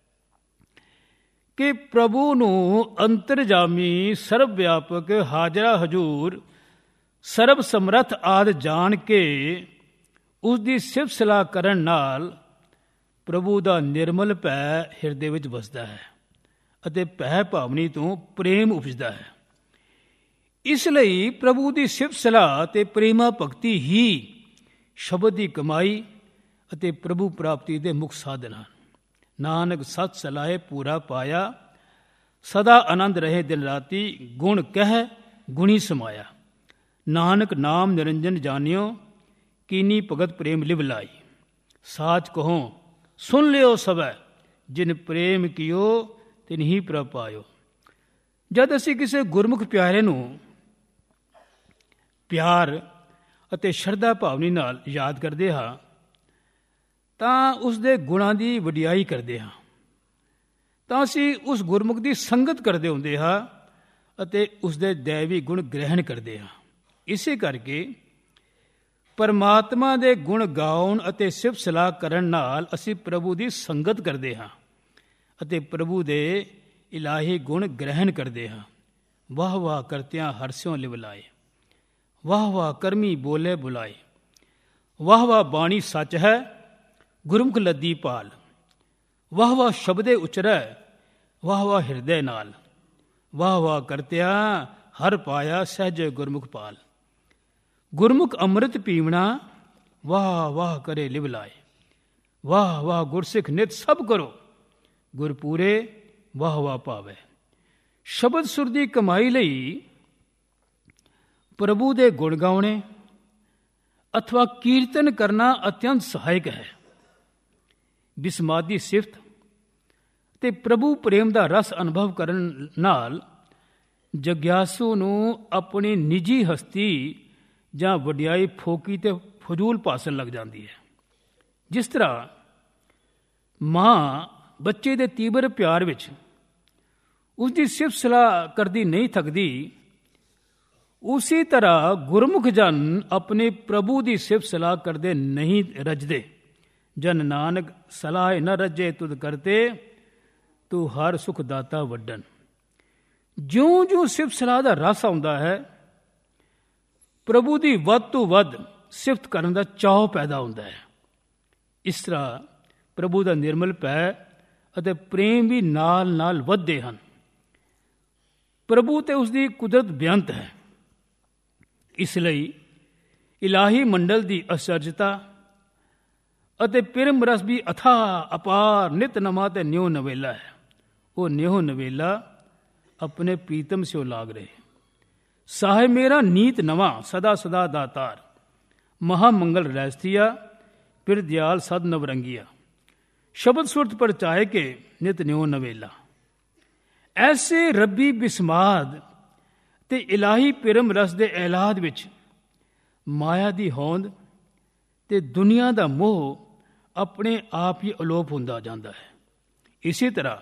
ਕਿ ਪ੍ਰਭੂ ਨੂੰ ਅੰਤਰਜਾਮੀ, ਸਰਬ ਵਿਆਪਕ, ਹਾਜ਼ਰਾ ਹਜ਼ੂਰ, ਸਰਬ ਸਮਰੱਥ ਆਦਿ ਜਾਣ ਕੇ ਉਸ ਦੀ ਸਿਫਤ ਸਲਾਹ ਕਰਨ ਨਾਲ ਪ੍ਰਭੂ ਦਾ ਨਿਰਮਲ ਭੈ ਹਿਰਦੇ ਵਿੱਚ ਵਸਦਾ ਹੈ ਅਤੇ ਭੈ ਭਾਵਨੀ ਤੋਂ ਪ੍ਰੇਮ ਉਪਜਦਾ ਹੈ। ਇਸ ਲਈ ਪ੍ਰਭੂ ਦੀ ਸਿਫਤ ਸਲਾਹ ਅਤੇ ਪ੍ਰੇਮਾ ਭਗਤੀ ਹੀ ਸ਼ਬਦ ਦੀ ਕਮਾਈ ਅਤੇ ਪ੍ਰਭੂ ਪ੍ਰਾਪਤੀ ਦੇ ਮੁੱਖ ਸਾਧਨ ਹਨ। ਨਾਨਕ ਸਤ ਸਲਾਹੇ ਪੂਰਾ ਪਾਇਆ, ਸਦਾ ਆਨੰਦ ਰਹੇ ਦਿਨ ਰਾਤੀ, ਗੁਣ ਕਹਿ ਗੁਣੀ ਸਮਾਇਆ। ਨਾਨਕ ਨਾਮ ਨਿਰੰਜਨ ਜਾਣਿਓ, ਕੀਨੀ ਭਗਤ ਪ੍ਰੇਮ ਲਿਵ ਲਾਈ। ਸਾਚ ਕਹੋ ਸੁਣ ਲਿਓ ਸਭੈ, ਜਿਨ ਪ੍ਰੇਮ ਕੀਓ ਤਿਨ ਹੀ ਪ੍ਰਭ ਪਾਇਓ। ਜਦ ਅਸੀਂ ਕਿਸੇ ਗੁਰਮੁਖ ਪਿਆਰੇ ਨੂੰ ਪਿਆਰ ਅਤੇ ਸ਼ਰਧਾ ਭਾਵਨੀ ਨਾਲ ਯਾਦ ਕਰਦੇ ਹਾਂ ਤਾਂ ਉਸ ਦੇ ਗੁਣਾਂ ਦੀ ਵਡਿਆਈ ਕਰਦੇ ਹਾਂ, ਤਾਂ ਅਸੀਂ ਉਸ ਗੁਰਮੁਖ ਦੀ ਸੰਗਤ ਕਰਦੇ ਹੁੰਦੇ ਹਾਂ ਅਤੇ ਉਸ ਦੇ ਦੈਵੀ ਗੁਣ ਗ੍ਰਹਿਣ ਕਰਦੇ ਹਾਂ। ਇਸੇ ਕਰਕੇ ਪਰਮਾਤਮਾ ਦੇ ਗੁਣ ਗਾਉਣ ਅਤੇ ਸਿਫਤ ਸਲਾਹ ਕਰਨ ਨਾਲ ਅਸੀਂ ਪ੍ਰਭੂ ਦੀ ਸੰਗਤ ਕਰਦੇ ਹਾਂ ਅਤੇ ਪ੍ਰਭੂ ਦੇ ਇਲਾਹੀ ਗੁਣ ਗ੍ਰਹਿਣ ਕਰਦੇ ਹਾਂ। ਵਾਹ ਵਾਹ ਕਰਤਿਆਂ ਹਰਸਿਓ ਲਿਵ ਲਾਏ, ਵਾਹ ਵਾਹ ਕਰਮੀ ਬੋਲੇ ਬੁਲਾਏ। ਵਾਹ ਵਾਹ ਬਾਣੀ ਸੱਚ ਹੈ, ਗੁਰਮੁਖ ਲੱਦੀ ਪਾਲ। ਵਾਹ ਵਾਹ ਸ਼ਬਦੇ ਉਚਰੈ, ਵਾਹ ਵਾਹ ਹਿਰਦੇ ਨਾਲ। ਵਾਹ ਵਾਹ ਕਰਤਿਆਂ ਹਰ ਪਾਇਆ, ਸਹਿਜੇ ਗੁਰਮੁਖ ਪਾਲ। ਗੁਰਮੁਖ ਅੰਮ੍ਰਿਤ ਪੀਵਣਾ, ਵਾਹ ਵਾਹ ਕਰੇ ਲਿਵ ਲਾਏ। ਵਾਹ ਵਾਹ ਗੁਰਸਿੱਖ ਨਿਤ ਸਭ ਕਰੋ, ਗੁਰਪੂਰੇ ਵਾਹ ਵਾਹ ਪਾਵੇ। ਸ਼ਬਦ ਸੁਰ ਦੀ ਕਮਾਈ ਲਈ ਪ੍ਰਭੂ ਦੇ ਗੁਣ ਗਾਉਣੇ ਅਥਵਾ ਕੀਰਤਨ ਕਰਨਾ ਅਤਿਅੰਤ ਸਹਾਇਕ ਹੈ। ਬਿਸਮਾਦੀ ਸਿਫਤ ਤੇ ਪ੍ਰਭੂ ਪ੍ਰੇਮ ਦਾ ਰਸ ਅਨੁਭਵ ਕਰਨ ਨਾਲ ਜਗਿਆਸੂ ਨੂੰ ਆਪਣੀ ਨਿੱਜੀ ਹਸਤੀ ਜਾਂ ਵਡਿਆਈ ਫੋਕੀ ਤੇ ਫਜ਼ੂਲ ਭਾਸ਼ਣ ਲੱਗ ਜਾਂਦੀ ਹੈ। ਜਿਸ ਤਰ੍ਹਾਂ ਮਾਂ ਬੱਚੇ ਦੇ ਤੀਬਰ ਪਿਆਰ ਵਿੱਚ ਉਸ ਦੀ ਸਿਫਤ ਸਲਾਹ ਕਰਦੀ ਨਹੀਂ ਥੱਕਦੀ, ਉਸੇ ਤਰ੍ਹਾਂ ਗੁਰਮੁਖ ਜਨ ਆਪਣੇ ਪ੍ਰਭੂ ਦੀ ਸਿਫਤ ਸਲਾਹ ਕਰਦੇ ਨਹੀਂ ਰੱਜਦੇ। ਜਨ ਨਾਨਕ ਸਲਾਹ ਨ ਰੱਜੇ ਤੁਧ ਕਰਤੇ, ਤੂੰ ਹਰ ਸੁਖ ਦਾਤਾ ਵੱਡਨ। ਜਿਉਂ ਜਿਉਂ ਸਿਫਤ ਸਲਾਹ ਦਾ ਰਸ ਆਉਂਦਾ ਹੈ, ਪ੍ਰਭੂ ਦੀ ਵੱਧ ਤੋਂ ਵੱਧ ਸਿਫਤ ਕਰਨ ਦਾ ਚਾਅ ਪੈਦਾ ਹੁੰਦਾ ਹੈ। ਇਸ ਤਰ੍ਹਾਂ ਪ੍ਰਭੂ ਦਾ ਨਿਰਮਲ ਭੈ ਅਤੇ ਪ੍ਰੇਮ ਵੀ ਨਾਲ ਨਾਲ ਵੱਧਦੇ ਹਨ। ਪ੍ਰਭੂ ਤੇ ਉਸ ਦੀ ਕੁਦਰਤ ਬੇਅੰਤ ਹੈ। ਇਸ ਲਈ ਇਲਾਹੀ ਮੰਡਲ ਦੀ ਅਚਰਜਤਾ ਅਤੇ ਪ੍ਰੇਮ ਰਸ ਵੀ ਅਥਾਹ ਅਪਾਰ ਨਿਤ ਨਵਾਂ ਤੇ ਨਿਉ ਨਵੇਲਾ ਹੈ। ਉਹ ਨਿਉ ਨਵੇਲਾ ਆਪਣੇ ਪ੍ਰੀਤਮ ਸਿਓ ਲਾਗ ਰਹੇ। ਸਾਹਿਬ ਮੇਰਾ ਨੀਤ ਨਵਾਂ ਸਦਾ ਸਦਾ ਦਾਤਾਰ, ਮਹਾ ਮੰਗਲ ਰਹਿਸਤੀਆ ਫਿਰ ਦਿਆਲ ਸਦ ਨਵਰੰਗੀਆ। ਸ਼ਬਦ ਸੁਰਤ ਪਰਚਾਏ ਕੇ ਨਿਤ ਨਿਉ ਨਵੇਲਾ। ਐਸੇ ਰੱਬੀ ਬਿਸਮਾਦ ਤੇ ਇਲਾਹੀ ਪ੍ਰੇਮ ਰਸ ਦੇ ਐਲਾਦ ਵਿੱਚ ਮਾਇਆ ਦੀ ਹੋਂਦ ਤੇ ਦੁਨੀਆ ਦਾ ਮੋਹ ਆਪਣੇ ਆਪ ਹੀ ਅਲੋਪ ਹੁੰਦਾ ਜਾਂਦਾ ਹੈ। ਇਸੇ ਤਰ੍ਹਾਂ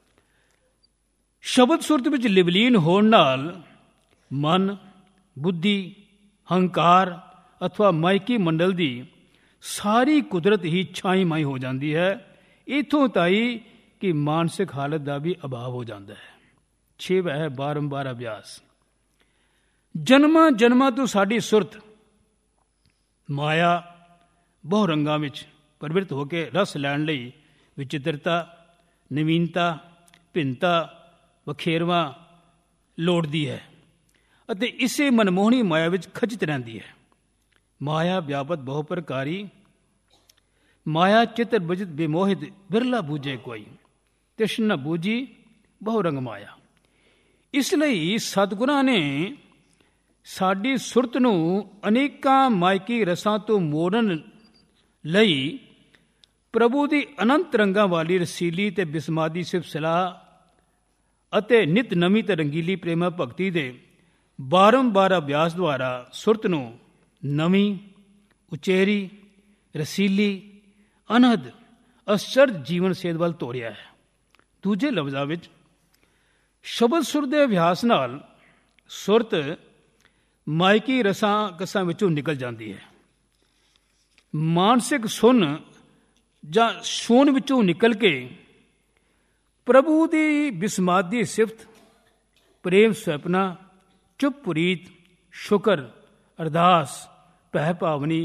ਸ਼ਬਦ ਸੁਰਤ ਵਿੱਚ ਲਿਵਲੀਨ ਹੋਣ ਨਾਲ ਮਨ, ਬੁੱਧੀ, ਹੰਕਾਰ ਅਥਵਾ ਮਾਇਕੀ ਮੰਡਲ ਦੀ ਸਾਰੀ ਕੁਦਰਤ ਹੀ ਛਾਈ ਮਾਈ ਹੋ ਜਾਂਦੀ ਹੈ। ਇੱਥੋਂ ਤਾਈ ਕਿ ਮਾਨਸਿਕ ਹਾਲਤ ਦਾ ਵੀ ਅਭਾਵ ਹੋ ਜਾਂਦਾ ਹੈ। 6ਵਾਂ ਹੈ ਬਾਰੰਬਾਰ ਅਭਿਆਸ। ਜਨਮਾਂ ਜਨਮਾਂ ਤੋਂ ਸਾਡੀ ਸੁਰਤ ਮਾਇਆ ਬਹੁ ਰੰਗਾਂ ਵਿੱਚ ਪ੍ਰਵਿਰਤ ਹੋ ਕੇ ਰਸ ਲੈਣ ਲਈ ਵਿਚਿੱਤਰਤਾ, ਨਵੀਨਤਾ, ਭਿੰਨਤਾ, ਵਖੇਰਵਾ ਲੋੜਦੀ ਹੈ ਅਤੇ ਇਸੇ ਮਨਮੋਹਣੀ ਮਾਇਆ ਵਿੱਚ ਖਚਿਤ ਰਹਿੰਦੀ ਹੈ। ਮਾਇਆ ਵਿਆਪਤ ਬਹੁ ਪ੍ਰਕਾਰੀ, ਮਾਇਆ ਚਿਤਰ ਬਜਿਤ ਬਿਮੋਹਿਤ ਬਿਰਲਾ ਬੂਝੇ ਕੋਈ, ਤਿਸ਼ਨ ਨ ਬੂਝੀ ਬਹੁ ਰੰਗ ਮਾਇਆ। ਇਸ ਲਈ ਸਤਿਗੁਰਾਂ ਨੇ ਸਾਡੀ ਸੁਰਤ ਨੂੰ ਅਨੇਕਾਂ ਮਾਇਕੀ ਰਸਾਂ ਤੋਂ ਮੋੜਨ ਲਈ ਪ੍ਰਭੂ ਦੀ ਅਨੰਤ ਰੰਗਾਂ ਵਾਲੀ ਰਸੀਲੀ ਤੇ ਬਿਸਮਾਦੀ ਸਿਫਤ ਸਲਾਹ ਅਤੇ ਨਿਤ ਨਵੀਂ ਤੇ ਰੰਗੀਲੀ ਪ੍ਰੇਮਾ ਭਗਤੀ ਦੇ ਬਾਰੰਬਾਰ ਅਭਿਆਸ ਦੁਆਰਾ ਸੁਰਤ ਨੂੰ ਨਵੀਂ, ਉਚੇਰੀ, ਰਸੀਲੀ, ਅਨਹਦ, ਅਸਚਰਜ ਜੀਵਨ ਸੇਧ ਵੱਲ ਤੋਰਿਆ ਹੈ। ਦੂਜੇ ਲਫ਼ਜ਼ਾਂ ਵਿੱਚ ਸ਼ਬਦ ਸੁਰ ਦੇ ਅਭਿਆਸ ਨਾਲ ਸੁਰਤ ਮਾਇਕੀ ਰਸਾਂ ਕਸਾਂ ਵਿੱਚੋਂ ਨਿਕਲ ਜਾਂਦੀ ਹੈ। ਮਾਨਸਿਕ ਸੁੰਨ ਜਾਂ ਸੋਨ ਵਿੱਚੋਂ ਨਿਕਲ ਕੇ ਪ੍ਰਭੂ ਦੀ ਬਿਸਮਾਦੀ ਸਿਫਤ, ਪ੍ਰੇਮ ਸੁਪਨਾ, ਚੁੱਪ ਪੁਰੀਤ, ਸ਼ੁਕਰ, ਅਰਦਾਸ, ਭੈ ਭਾਵਨੀ,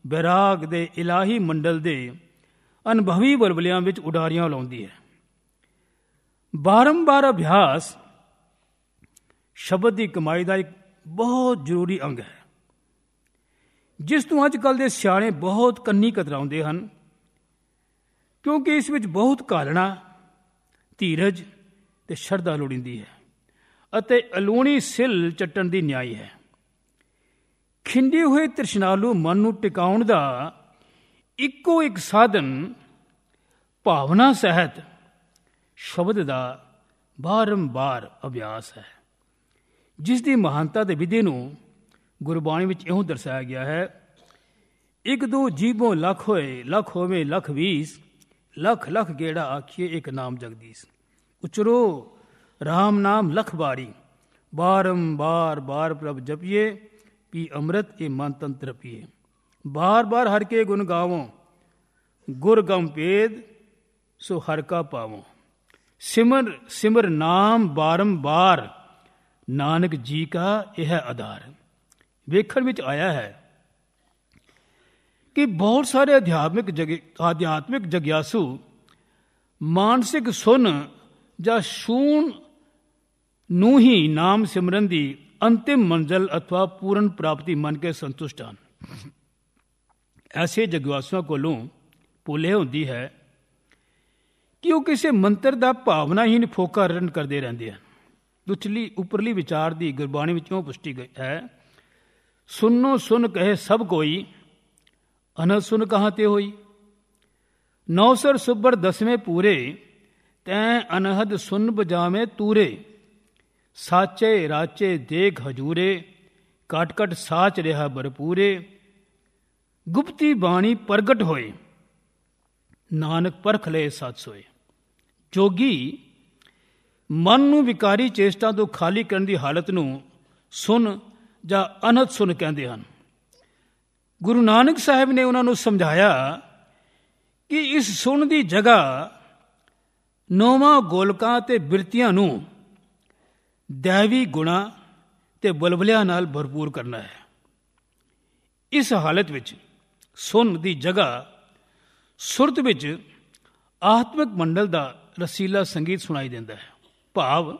ਵੈਰਾਗ ਦੇ ਇਲਾਹੀ ਮੰਡਲ ਦੇ ਅਨੁਭਵੀ ਬਲਬਲਿਆਂ ਵਿੱਚ ਉਡਾਰੀਆਂ ਲਾਉਂਦੀ ਹੈ। ਬਾਰੰਬਾਰ ਅਭਿਆਸ ਸ਼ਬਦ ਦੀ ਕਮਾਈ ਦਾ ਇੱਕ ਬਹੁਤ ਜ਼ਰੂਰੀ ਅੰਗ ਹੈ, ਜਿਸ ਤੋਂ ਅੱਜ ਕੱਲ੍ਹ ਦੇ ਸਿਆਣੇ ਬਹੁਤ ਕੰਨੀ ਕਤਰਾਉਂਦੇ ਹਨ, ਕਿਉਂਕਿ ਇਸ ਵਿੱਚ ਬਹੁਤ ਘਾਲਣਾ, ਧੀਰਜ ਤੇ ਸ਼ਰਧਾ ਲੋੜੀਂਦੀ ਹੈ ਅਤੇ ਅਲੂਣੀ ਸਿਲ ਚੱਟਣ ਦੀ ਨਿਆਈ ਹੈ। ਖਿੰਡੇ ਹੋਏ ਤ੍ਰਿਸ਼ਨਾਲੂ ਮਨ ਨੂੰ ਟਿਕਾਉਣ ਦਾ ਇੱਕੋ ਇੱਕ ਸਾਧਨ ਭਾਵਨਾ ਸਹਿਤ ਸ਼ਬਦ ਦਾ ਬਾਰੰਬਾਰ ਅਭਿਆਸ ਹੈ, ਜਿਸ ਦੀ ਮਹਾਨਤਾ ਤੇ ਵਿਧੀ ਨੂੰ ਗੁਰਬਾਣੀ ਵਿੱਚ ਇਉਂ ਦਰਸਾਇਆ ਗਿਆ ਹੈ: ਇੱਕ ਦੋ ਜੀਭੋਂ ਲੱਖ ਹੋਏ, ਲੱਖ ਹੋਵੇ ਲੱਖ ਵੀਸ, ਲੱਖ ਲੱਖ ਗੇੜਾ ਆਖੀਏ ਇੱਕ ਨਾਮ ਜਗਦੀਸ਼। ਉਚਰੋ ਰਾਮ ਨਾਮ ਲਖ ਬਾਰੀ, ਬਾਰੰਬਾਰ ਬਾਰ ਪ੍ਰਭ ਜਪੀਏ, ਪੀ ਅੰਮ੍ਰਿਤ ਇਹ ਮਨ ਤਨ ਤ੍ਰਪੀਏ। ਬਾਰ ਬਾਰ ਹਰ ਕੇ ਗੁਣ ਗਾਵੋਂ, ਗੁਰ ਗਮ ਭੇਦ ਸੋ ਹਰ ਕਾ ਪਾਵੋਂ। ਸਿਮਰ ਸਿਮਰ ਨਾਮ ਬਾਰੰਬਾਰ, ਨਾਨਕ ਜੀ ਕਾ ਇਹ ਆਧਾਰ। ਵੇਖਣ ਵਿੱਚ ਆਇਆ ਹੈ ਕਿ ਬਹੁਤ ਸਾਰੇ ਆਧਿਆਤਮਿਕ ਜਗਿਆਸੂ ਮਾਨਸਿਕ ਸੁਨ ਜਾਂ ਸ਼ੂਨ ਨੂੰ ਹੀ ਨਾਮ ਸਿਮਰਨ ਦੀ ਅੰਤਿਮ ਮੰਜ਼ਲ ਅਥਵਾ ਪੂਰਨ ਪ੍ਰਾਪਤੀ ਮੰਨ ਕੇ ਸੰਤੁਸ਼ਟ ਹਨ। ਐਸੇ ਜਗਿਆਸੂਆਂ ਕੋਲੋਂ ਭੁੱਲੇ ਹੁੰਦੀ ਹੈ ਕਿ ਉਹ ਕਿਸੇ ਮੰਤਰ ਦਾ ਭਾਵਨਾਹੀਨ ਫੋਕਾਰਨ ਕਰਦੇ ਰਹਿੰਦੇ ਹਨ। ਉਪਰਲੀ ਵਿਚਾਰ ਦੀ ਗੁਰਬਾਣੀ ਵਿੱਚੋਂ ਪੁਸ਼ਟੀ ਗਈ ਹੈ: ਸੁਨੋ ਸੁਨ ਕਹੇ ਸਭ ਕੋਈ, ਅਨਹਦ ਸੁਨ ਕਹਾਂ ਤੇ ਹੋਈ। ਨੌਸਰ ਸੁਬਰ ਦਸਵੇਂ ਪੂਰੇ, ਤੈਂ ਅਨਹਦ ਸੁਨ ਬਜਾਵੇਂ ਤੂਰੇ। ਸਾਚੇ ਰਾਚੇ ਦੇਖ ਹਜੂਰੇ, ਕਟ ਕਟ ਸਾਚ ਰਿਹਾ ਭਰਪੂਰੇ। ਗੁਪਤੀ ਬਾਣੀ ਪ੍ਰਗਟ ਹੋਏ, ਨਾਨਕ ਪਰਖ ਲਏ ਸੱਚ ਸੋਏ। ਜੋਗੀ ਮਨ ਨੂੰ ਵਿਕਾਰੀ ਚੇਸ਼ਟਾ ਤੋਂ ਖਾਲੀ ਕਰਨ ਦੀ ਹਾਲਤ ਨੂੰ ਸੁਨ ਜਾਂ ਅਨਹਦ ਸੁਨ ਕਹਿੰਦੇ ਹਨ। ਗੁਰੂ ਨਾਨਕ ਸਾਹਿਬ ਨੇ ਉਹਨਾਂ ਨੂੰ ਸਮਝਾਇਆ ਕਿ ਇਸ ਸੁਣ ਦੀ ਜਗ੍ਹਾ ਨੌਵਾਂ ਗੋਲਕਾਂ ਤੇ ਬਿਰਤੀਆਂ ਨੂੰ ਦੈਵੀ ਗੁਣਾ ਤੇ ਬਲਬਲਿਆਂ ਨਾਲ ਭਰਪੂਰ ਕਰਨਾ ਹੈ। ਇਸ ਹਾਲਤ ਵਿੱਚ ਸੁਣ ਦੀ ਜਗ੍ਹਾ ਸੁਰਤ ਵਿੱਚ ਆਤਮਿਕ ਮੰਡਲ ਦਾ ਰਸੀਲਾ ਸੰਗੀਤ ਸੁਣਾਈ ਦਿੰਦਾ ਹੈ, ਭਾਵ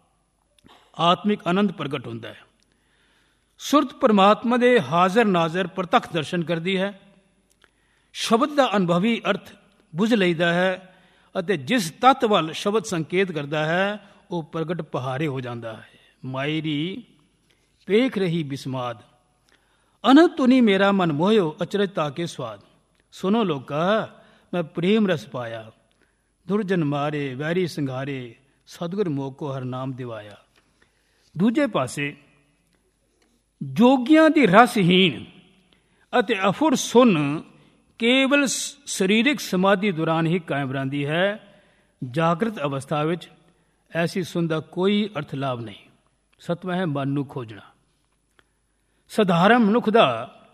ਆਤਮਿਕ ਆਨੰਦ ਪ੍ਰਗਟ ਹੁੰਦਾ ਹੈ। ਸੁਰਤ ਪਰਮਾਤਮਾ ਦੇ ਹਾਜ਼ਰ ਨਾਜ਼ਰ ਪ੍ਰਤੱਖ ਦਰਸ਼ਨ ਕਰਦੀ ਹੈ। ਸ਼ਬਦ ਦਾ ਅਨੁਭਵੀ ਅਰਥ ਬੁੱਝ ਲਈਦਾ ਹੈ ਅਤੇ ਜਿਸ ਤੱਤ ਵੱਲ ਸ਼ਬਦ ਸੰਕੇਤ ਕਰਦਾ ਹੈ ਉਹ ਪ੍ਰਗਟ ਪਹਾਰੇ ਹੋ ਜਾਂਦਾ ਹੈ। ਮਾਇਰੀ ਵੇਖ ਰਹੀ ਬਿਸਮਾਦ, ਅਨਹਦ ਤੁਨੀ ਮੇਰਾ ਮਨ ਮੋਹਿਓ, ਅਚਰਜ ਤਾਕੇ ਸਵਾਦ। ਸੁਨੋ ਲੋਕਾ ਮੈਂ ਪ੍ਰੇਮ ਰਸ ਪਾਇਆ, ਦੁਰਜਨ ਮਾਰੇ ਵੈਰੀ ਸੰਘਾਰੇ, ਸਤਿਗੁਰ ਮੋਕੋ ਹਰ ਨਾਮ ਦਿਵਾਇਆ। ਦੂਜੇ ਪਾਸੇ ਜੋਗੀਆਂ ਦੀ ਰਸਹੀਣ ਅਤੇ ਅਫੁਰ ਸੁਨ ਕੇਵਲ ਸਰੀਰਕ ਸਮਾਧੀ ਦੌਰਾਨ ਹੀ ਕਾਇਮ ਰਹਿੰਦੀ ਹੈ। ਜਾਗਰਤ ਅਵਸਥਾ ਵਿੱਚ ਐਸੀ ਸੁਨ ਦਾ ਕੋਈ ਅਰਥ ਲਾਭ ਨਹੀਂ। ਸਤਵਾਂ ਹੈ ਮਨ ਨੂੰ ਖੋਜਣਾ। ਸਧਾਰਨ ਮਨੁੱਖ ਦਾ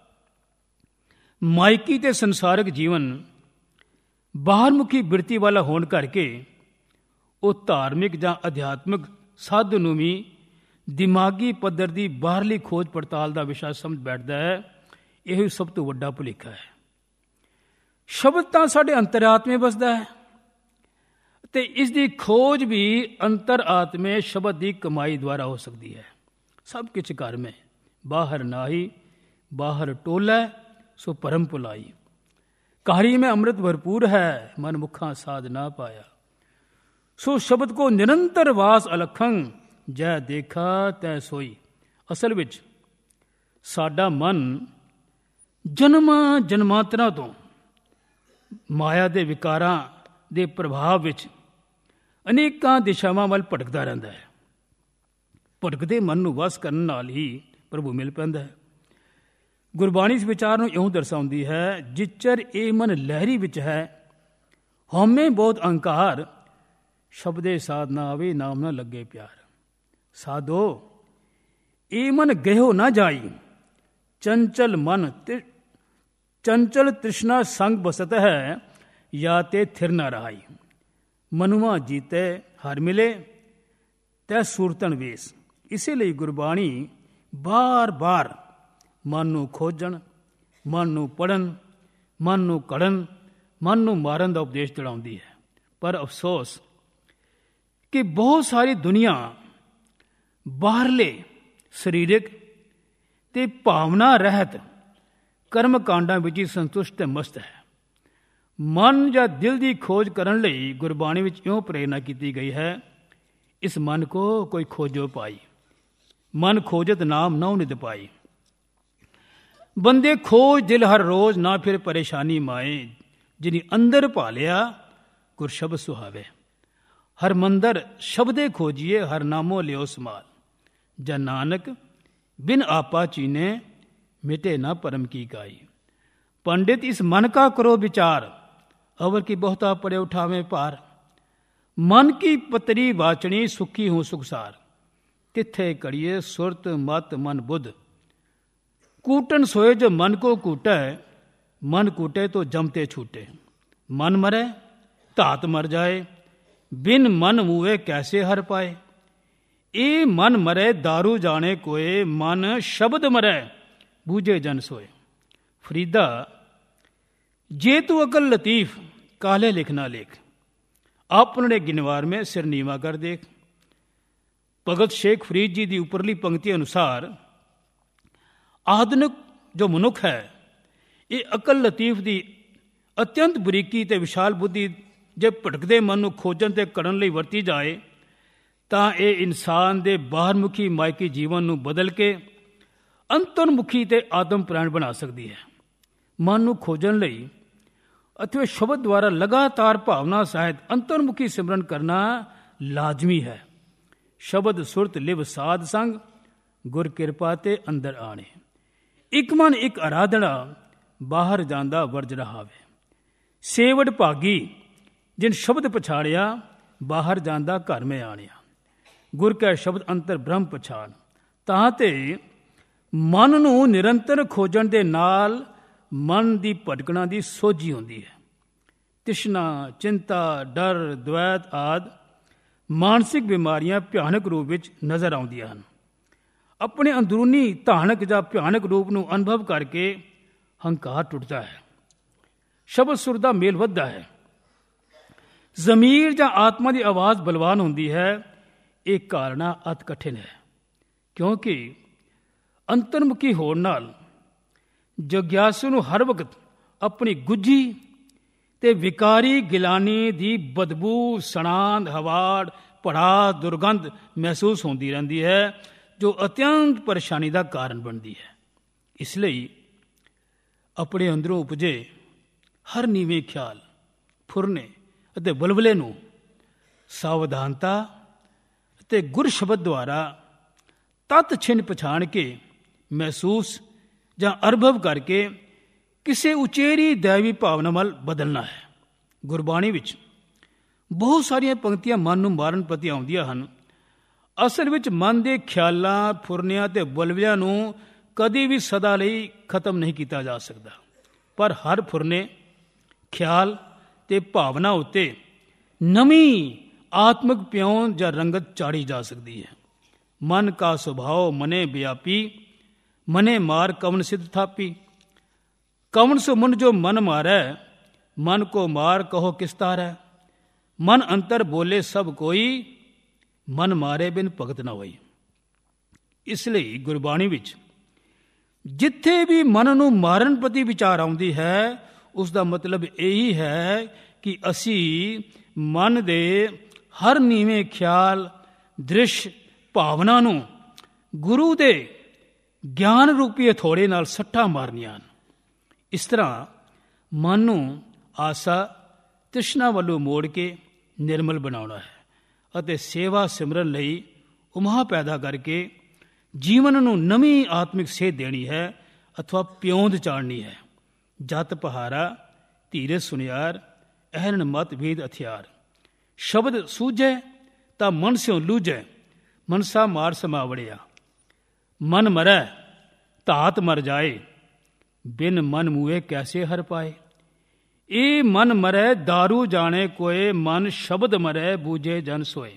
ਮਾਇਕੀ ਤੇ ਸੰਸਾਰਕ ਜੀਵਨ ਬਾਹਰਮੁਖੀ ਬਿਰਤੀ ਵਾਲਾ ਹੋਣ ਕਰਕੇ ਉਹ ਧਾਰਮਿਕ ਜਾਂ ਅਧਿਆਤਮਿਕ ਸਾਧ ਨੂੰ ਵੀ ਦਿਮਾਗੀ ਪੱਧਰ ਦੀ ਬਾਹਰਲੀ ਖੋਜ ਪੜਤਾਲ ਦਾ ਵਿਸ਼ਾ ਸਮਝ ਬੈਠਦਾ ਹੈ। ਇਹ ਸਭ ਤੋਂ ਵੱਡਾ ਭੁਲੇਖਾ ਹੈ। ਸ਼ਬਦ ਤਾਂ ਸਾਡੇ ਅੰਤਰਾਤਮੇ ਵਸਦਾ ਹੈ ਤੇ ਇਸ ਦੀ ਖੋਜ ਵੀ ਅੰਤਰਾਤਮੇ ਸ਼ਬਦ ਦੀ ਕਮਾਈ ਦੁਆਰਾ ਹੋ ਸਕਦੀ ਹੈ। ਸਭ ਕਿਛ ਘਰ ਮੈਂ ਬਾਹਰ ਨਾਹੀ, ਬਾਹਰ ਟੋਲਾ ਸੋ ਪਰਮ ਭੁਲਾਈ। ਕਾਹਰੀ में अमृत भरपूर है, मन मुखा साध ना पाया। सो शब्द को निरंतर वास अलखं, जै देखा तै सोई। ਅਸਲ ਵਿੱਚ ਸਾਡਾ ਮਨ ਜਨਮਾਂ ਜਨਮਾਂਤਰਾਂ ਤੋਂ ਮਾਇਆ ਦੇ ਵਿਕਾਰਾਂ ਦੇ ਪ੍ਰਭਾਵ ਵਿੱਚ ਅਨੇਕਾਂ ਦਿਸ਼ਾਵਾਂ ਵੱਲ ਭਟਕਦਾ ਰਹਿੰਦਾ ਹੈ। ਭਟਕਦੇ ਮਨ ਨੂੰ ਵਸ ਕਰਨ ਨਾਲ ਹੀ ਪ੍ਰਭੂ ਮਿਲ ਪੈਂਦਾ ਹੈ। ਗੁਰਬਾਣੀ ਇਸ ਵਿਚਾਰ ਨੂੰ ਇਉਂ ਦਰਸਾਉਂਦੀ ਹੈ: ਜਿਚਰ ਇਹ ਮਨ ਲਹਿਰੀ ਵਿੱਚ ਹੈ, ਹਉਮੈ ਬਹੁਤ ਅਹੰਕਾਰ, ਸ਼ਬਦੇ ਸਾਧ ਨਾ ਆਵੇ, ਨਾਮ ਨਾ ਲੱਗੇ ਪਿਆਰ। ਸਾਧੋ ਇਹ ਮਨ ਗਹਿਓ ਨਾ ਜਾਈ, ਚੰਚਲ ਮਨ ਚੰਚਲ ਤ੍ਰਿਸ਼ਨਾ ਸੰਗ ਬਸਤ ਹੈ, ਜਾਂ ਤੇ ਥਿਰ ਨਾ ਰਹਾਈ। ਮਨੁਆ ਜੀਤੇ ਹਰ ਮਿਲੇ, ਤੈ ਸੂਰਤਨ ਵੇਸ। ਇਸੇ ਲਈ ਗੁਰਬਾਣੀ ਬਾਰ-ਬਾਰ ਮਨ ਨੂੰ ਖੋਜਣ, ਮਨ ਨੂੰ ਪੜ੍ਹਨ, ਮਨ ਨੂੰ ਘੜਨ, ਮਨ ਨੂੰ ਮਾਰਨ ਦਾ ਉਪਦੇਸ਼ ਦਿਲਾਉਂਦੀ ਹੈ। ਪਰ ਅਫਸੋਸ ਕਿ ਬਹੁਤ ਸਾਰੀ ਦੁਨੀਆ ਬਾਹਰਲੇ ਸਰੀਰਕ ਤੇ ਭਾਵਨਾ ਰਹਿਤ ਕਰਮ ਕਾਂਡਾਂ ਵਿੱਚ ਹੀ ਸੰਤੁਸ਼ਟ ਤੇ ਮਸਤ ਹੈ। ਮਨ ਜਾਂ ਦਿਲ ਦੀ ਖੋਜ ਕਰਨ ਲਈ ਗੁਰਬਾਣੀ ਵਿੱਚ ਇਉਂ ਪ੍ਰੇਰਨਾ ਕੀਤੀ ਗਈ ਹੈ, ਇਸ ਮਨ ਕੋ ਕੋਈ ਖੋਜੋ ਪਾਈ, ਮਨ ਖੋਜਤ ਨਾਮ ਨਹੁ ਨਿਤ ਪਾਈ। ਬੰਦੇ ਖੋਜ ਦਿਲ ਹਰ ਰੋਜ਼, ਨਾ ਫਿਰ ਪਰੇਸ਼ਾਨੀ ਮਾਏ, ਜਿਨੀ ਅੰਦਰ ਭਾਲਿਆ ਗੁਰ ਸ਼ਬਦ ਸੁਹਾਵੇ। ਹਰ ਮੰਦਰ ਸ਼ਬਦੇ ਖੋਜੀਏ, ਹਰ ਨਾਮੋ ਲਿਓ ਸਮਾਲ। ਜਨ ਨਾਨਕ ਬਿਨ आपा चीने, मिटे ना परम की गाई। पंडित इस मन का करो विचार, अवर की बहुता पड़े उठावे पार। मन की पतरी वाचनी, सुखी हूँ सुखसार। तिथे करिए सुरत मत मन बुध, कूटन सोए जो मन को कूटे, मन कूटे तो जमते छूटे। मन मरे धात मर जाए, बिन मन मुए कैसे हर पाए। ए मन मरे दारू जाने कोए, मन शब्द मरे बूझे जन सोए। फरीदा जे तू अकल लतीफ, काले लिखना लेख, अपने गिनवार में सिर नीवा कर देख। भगत शेख फरीद जी की उपरली पंक्ति अनुसार आधुनिक जो मनुख है, ये अकल लतीफ की अत्यंत बरीकी ते विशाल बुद्धि जे भटकदे मन नूं खोजण ते कढण लई वरती जाए ਤਾਂ ਇਹ ਇਨਸਾਨ ਦੇ ਬਾਹਰਮੁਖੀ ਮਾਇਕੀ ਜੀਵਨ ਨੂੰ ਬਦਲ ਕੇ ਅੰਤਰਮੁਖੀ ਤੇ ਆਤਮ ਪ੍ਰਾਣ ਬਣਾ ਸਕਦੀ ਹੈ। ਮਨ ਨੂੰ ਖੋਜਣ ਲਈ ਅਤੇ ਸ਼ਬਦ ਦੁਆਰਾ ਲਗਾਤਾਰ ਭਾਵਨਾ ਸਹਿਤ ਅੰਤਰਮੁਖੀ ਸਿਮਰਨ ਕਰਨਾ ਲਾਜ਼ਮੀ ਹੈ। ਸ਼ਬਦ ਸੁਰਤ ਲਿਵ ਸਾਧ ਸੰਗ, ਗੁਰ ਕਿਰਪਾ ਤੇ ਅੰਦਰ ਆਣੇ। ਇੱਕ ਮਨ ਇੱਕ ਆਰਾਧਨਾ, ਬਾਹਰ ਜਾਂਦਾ ਵਰਜ ਰਹਾਵੇ। ਸੇਵੜ ਭਾਗੀ ਜਿਨ ਸ਼ਬਦ ਪਛਾੜਿਆ, ਬਾਹਰ ਜਾਂਦਾ ਘਰ ਮੈਂ ਆਣਿਆ। ਗੁਰ ਕੈ ਸ਼ਬਦ ਅੰਤਰ ਬ੍ਰਹਮ ਪਛਾਣ। ਤਾਂ ਤੇ ਮਨ ਨੂੰ ਨਿਰੰਤਰ ਖੋਜਣ ਦੇ ਨਾਲ ਮਨ ਦੀ ਭਟਕਣਾ ਦੀ ਸੋਝੀ ਹੁੰਦੀ ਹੈ। ਤਿਸ਼ਨਾ, ਚਿੰਤਾ, ਡਰ, ਦ્વੈਤ ਆਦਿ ਮਾਨਸਿਕ ਬਿਮਾਰੀਆਂ ਭਿਆਨਕ ਰੂਪ ਵਿੱਚ ਨਜ਼ਰ ਆਉਂਦੀਆਂ ਹਨ। ਆਪਣੇ ਅੰਦਰੂਨੀ ਧਾਨਕ ਜਾਂ ਭਿਆਨਕ ਰੂਪ ਨੂੰ ਅਨੁਭਵ ਕਰਕੇ ਹੰਕਾਰ ਟੁੱਟਦਾ ਹੈ, ਸ਼ਬਦ ਸੁਰ ਦਾ ਮੇਲ ਵੱਧਦਾ ਹੈ, ਜ਼ਮੀਰ ਜਾਂ ਆਤਮਾ ਦੀ ਆਵਾਜ਼ ਬਲਵਾਨ ਹੁੰਦੀ ਹੈ। ਇਹ ਕਾਰਨਾ ਅਤ ਕਠਿਨ ਹੈ, ਕਿਉਂਕਿ ਅੰਤਰਮੁਖੀ ਹੋਣ ਨਾਲ ਜਗਿਆਸੂ ਨੂੰ ਹਰ ਵਕਤ ਆਪਣੀ ਗੁੱਝੀ ਤੇ ਵਿਕਾਰੀ ਗਿਲਾਨੀ ਦੀ ਬਦਬੂ, ਸਣਾਂਦ, ਹਵਾੜ, ਭੜਾ, ਦੁਰਗੰਧ ਮਹਿਸੂਸ ਹੁੰਦੀ ਰਹਿੰਦੀ ਹੈ, ਜੋ ਅਤਿਅੰਤ ਪਰੇਸ਼ਾਨੀ ਦਾ ਕਾਰਨ ਬਣਦੀ ਹੈ। ਇਸ ਲਈ ਆਪਣੇ ਅੰਦਰੋਂ ਉਪਜੇ ਹਰ ਨੀਵੇਂ ਖਿਆਲ, ਫੁਰਨੇ ਅਤੇ ਬਲਬਲੇ ਨੂੰ ਸਾਵਧਾਨਤਾ ਅਤੇ ਗੁਰ ਸ਼ਬਦ ਦੁਆਰਾ ਤਤ ਛਿਨ ਪਛਾਣ ਕੇ ਮਹਿਸੂਸ ਜਾਂ ਅਨੁਭਵ ਕਰਕੇ ਕਿਸੇ ਉਚੇਰੀ ਦੈਵੀ ਭਾਵਨਾ ਵੱਲ ਬਦਲਣਾ ਹੈ। ਗੁਰਬਾਣੀ ਵਿੱਚ ਬਹੁਤ ਸਾਰੀਆਂ ਪੰਕਤੀਆਂ ਮਨ ਨੂੰ ਮਾਰਨ ਪ੍ਰਤੀ ਆਉਂਦੀਆਂ ਹਨ। ਅਸਲ ਵਿੱਚ ਮਨ ਦੇ ਖਿਆਲਾਂ, ਫੁਰਨਿਆਂ ਅਤੇ ਬਲਬਲਿਆਂ ਨੂੰ ਕਦੀ ਵੀ ਸਦਾ ਲਈ ਖਤਮ ਨਹੀਂ ਕੀਤਾ ਜਾ ਸਕਦਾ, ਪਰ ਹਰ ਫੁਰਨੇ, ਖਿਆਲ ਤੇ ਭਾਵਨਾ ਉੱਤੇ ਨਵੀਂ ਆਤਮਿਕ ਪਿਉਣ ਜਾਂ ਰੰਗਤ ਚਾੜੀ ਜਾ ਸਕਦੀ ਹੈ। ਮਨ ਕਾ ਸੁਭਾਉ ਮਨੇ ਵਿਆਪੀ, ਮਨੇ ਮਾਰ ਕਵਨ ਸਿਧ ਥਾਪੀ। ਕਵਨ ਸੋ ਮਨ ਜੋ ਮਨ ਮਾਰੈ, ਮਨ ਕੋ ਮਾਰ ਕਹੋ ਕਿਸ ਤਾਰੈ। ਮਨ ਅੰਤਰ ਬੋਲੇ ਸਭ ਕੋਈ, ਮਨ ਮਾਰੇ ਬਿਨ ਭਗਤ ਨਾ ਹੋਈ। ਇਸ ਲਈ ਗੁਰਬਾਣੀ ਵਿੱਚ ਜਿੱਥੇ ਵੀ ਮਨ ਨੂੰ ਮਾਰਨ ਪ੍ਰਤੀ ਵਿਚਾਰ ਆਉਂਦੀ ਹੈ, ਉਸ ਦਾ ਮਤਲਬ ਇਹੀ ਹੈ ਕਿ ਅਸੀਂ ਮਨ ਦੇ ਹਰ ਨੀਵੇਂ ਖਿਆਲ, ਦ੍ਰਿਸ਼, ਭਾਵਨਾ ਨੂੰ ਗੁਰੂ ਦੇ ਗਿਆਨ ਰੂਪੀ ਹਥੌੜੇ ਨਾਲ ਸੱਟਾਂ ਮਾਰਨੀਆਂ ਹਨ। ਇਸ ਤਰ੍ਹਾਂ ਮਨ ਨੂੰ ਆਸਾ, ਤ੍ਰਿਸ਼ਨਾ ਵੱਲੋਂ ਮੋੜ ਕੇ ਨਿਰਮਲ ਬਣਾਉਣਾ ਹੈ ਅਤੇ ਸੇਵਾ ਸਿਮਰਨ ਲਈ ਉਮਾ ਪੈਦਾ ਕਰਕੇ ਜੀਵਨ ਨੂੰ ਨਵੀਂ ਆਤਮਿਕ ਸੇਧ ਦੇਣੀ ਹੈ ਅਥਵਾ ਪਿਉਂਦ ਚਾੜਨੀ ਹੈ। ਜਤ ਪਹਾਰਾ ਧੀਰਜ ਸੁਨਿਆਰ, ਅਹਰਨ ਮਤ ਭੇਦ ਹਥਿਆਰ। ਸ਼ਬਦ ਸੂਝੈ ਤਾਂ ਮਨ ਸਿਉ ਲੂਝੈ, ਮਨਸਾ ਮਾਰ ਸਮਾਵੜਿਆ। ਮਨ ਮਰੈ ਧਾਤ ਮਰ ਜਾਏ, ਬਿਨ ਮਨ ਮੂਏ ਕੈਸੇ ਹਰ ਪਾਏ। ਇਹ ਮਨ ਮਰੈ ਦਾਰੂ ਜਾਣੇ ਕੋਏ, ਮਨ ਸ਼ਬਦ ਮਰੈ ਬੂਝੇ ਜਨ ਸੋਏ।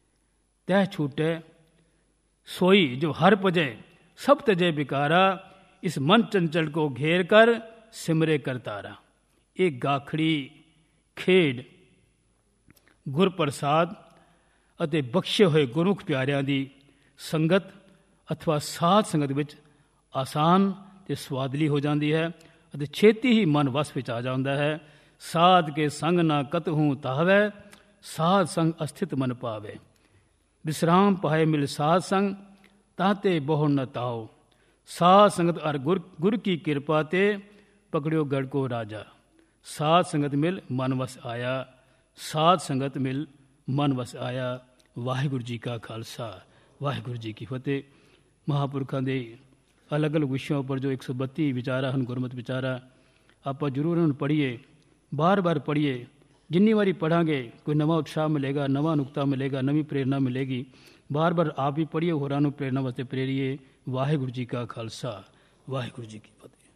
ਤੈ ਛੂਟੈ ਸੋਈ ਜੋ ਹਰ ਭਜੈ, ਸਭ ਤਜੈ ਵਿਕਾਰਾ। इस मन चंचल को घेर कर सिमरे करतारा। एक गाखड़ी ਖੇਡ ਗੁਰ ਪ੍ਰਸਾਦ ਅਤੇ ਬਖਸ਼ੇ ਹੋਏ ਗੁਰਮੁਖ ਪਿਆਰਿਆਂ ਦੀ ਸੰਗਤ ਅਥਵਾ ਸਾਧ ਸੰਗਤ ਵਿੱਚ ਆਸਾਨ ਅਤੇ ਸਵਾਦਲੀ ਹੋ ਜਾਂਦੀ ਹੈ ਅਤੇ ਛੇਤੀ ਹੀ ਮਨ ਵਸ ਵਿੱਚ ਆ ਜਾਂਦਾ ਹੈ। ਸਾਧ ਕੇ ਸੰਗ ਨਾ ਕਤਹੂ ਤਾਵੈ, ਸਾਧ ਸੰਗ ਅਸਥਿਤ ਮਨ ਪਾਵੇ। ਵਿਸਰਾਮ ਪਾਏ ਮਿਲ ਸਾਧ ਸੰਗ, ਤਾਤੇ ਬਹੁ ਨ ਤਾਓ। ਸਾਧ ਸੰਗਤ ਅਰ ਗੁਰ ਕੀ ਕਿਰਪਾ ਤੇ, ਪਕੜਿਓ ਗੜ ਕੋ ਰਾਜਾ। ਸਾਧ ਸੰਗਤ ਮਿਲ ਮਨ ਵਸ ਆਇਆ, ਸਾਧ ਸੰਗਤ ਮਿਲ ਮਨ ਵਸ ਆਇਆ। ਵਾਹਿਗੁਰੂ ਜੀ ਕਾ ਖਾਲਸਾ, ਵਾਹਿਗੁਰੂ ਜੀ ਕੀ ਫਤਿਹ। ਮਹਾਂਪੁਰਖਾਂ ਦੇ ਅਲੱਗ-ਅਲੱਗ ਵਿਸ਼ਿਆਂ ਉੱਪਰ ਜੋ 132 ਵਿਚਾਰਾ ਹਨ, ਗੁਰਮਤਿ ਵਿਚਾਰਾ, ਆਪਾਂ ਜ਼ਰੂਰ ਉਹਨਾਂ ਨੂੰ ਪੜ੍ਹੀਏ, ਬਾਰ-ਬਾਰ ਪੜ੍ਹੀਏ। ਜਿੰਨੀ ਵਾਰੀ ਪੜ੍ਹਾਂਗੇ ਕੋਈ ਨਵਾਂ ਉਤਸ਼ਾਹ ਮਿਲੇਗਾ, ਨਵਾਂ ਨੁਕਤਾ ਮਿਲੇਗਾ, ਨਵੀਂ ਪ੍ਰੇਰਨਾ ਮਿਲੇਗੀ। ਬਾਰ-ਬਾਰ ਆਪ ਵੀ ਪੜ੍ਹੀਏ, ਹੋਰਾਂ ਨੂੰ ਪ੍ਰੇਰਨਾ ਵਾਸਤੇ ਪ੍ਰੇਰੀਏ। ਵਾਹਿਗੁਰੂ ਜੀ ਕਾ ਖਾਲਸਾ, ਵਾਹਿਗੁਰੂ ਜੀ ਕੀ ਫਤਿਹ।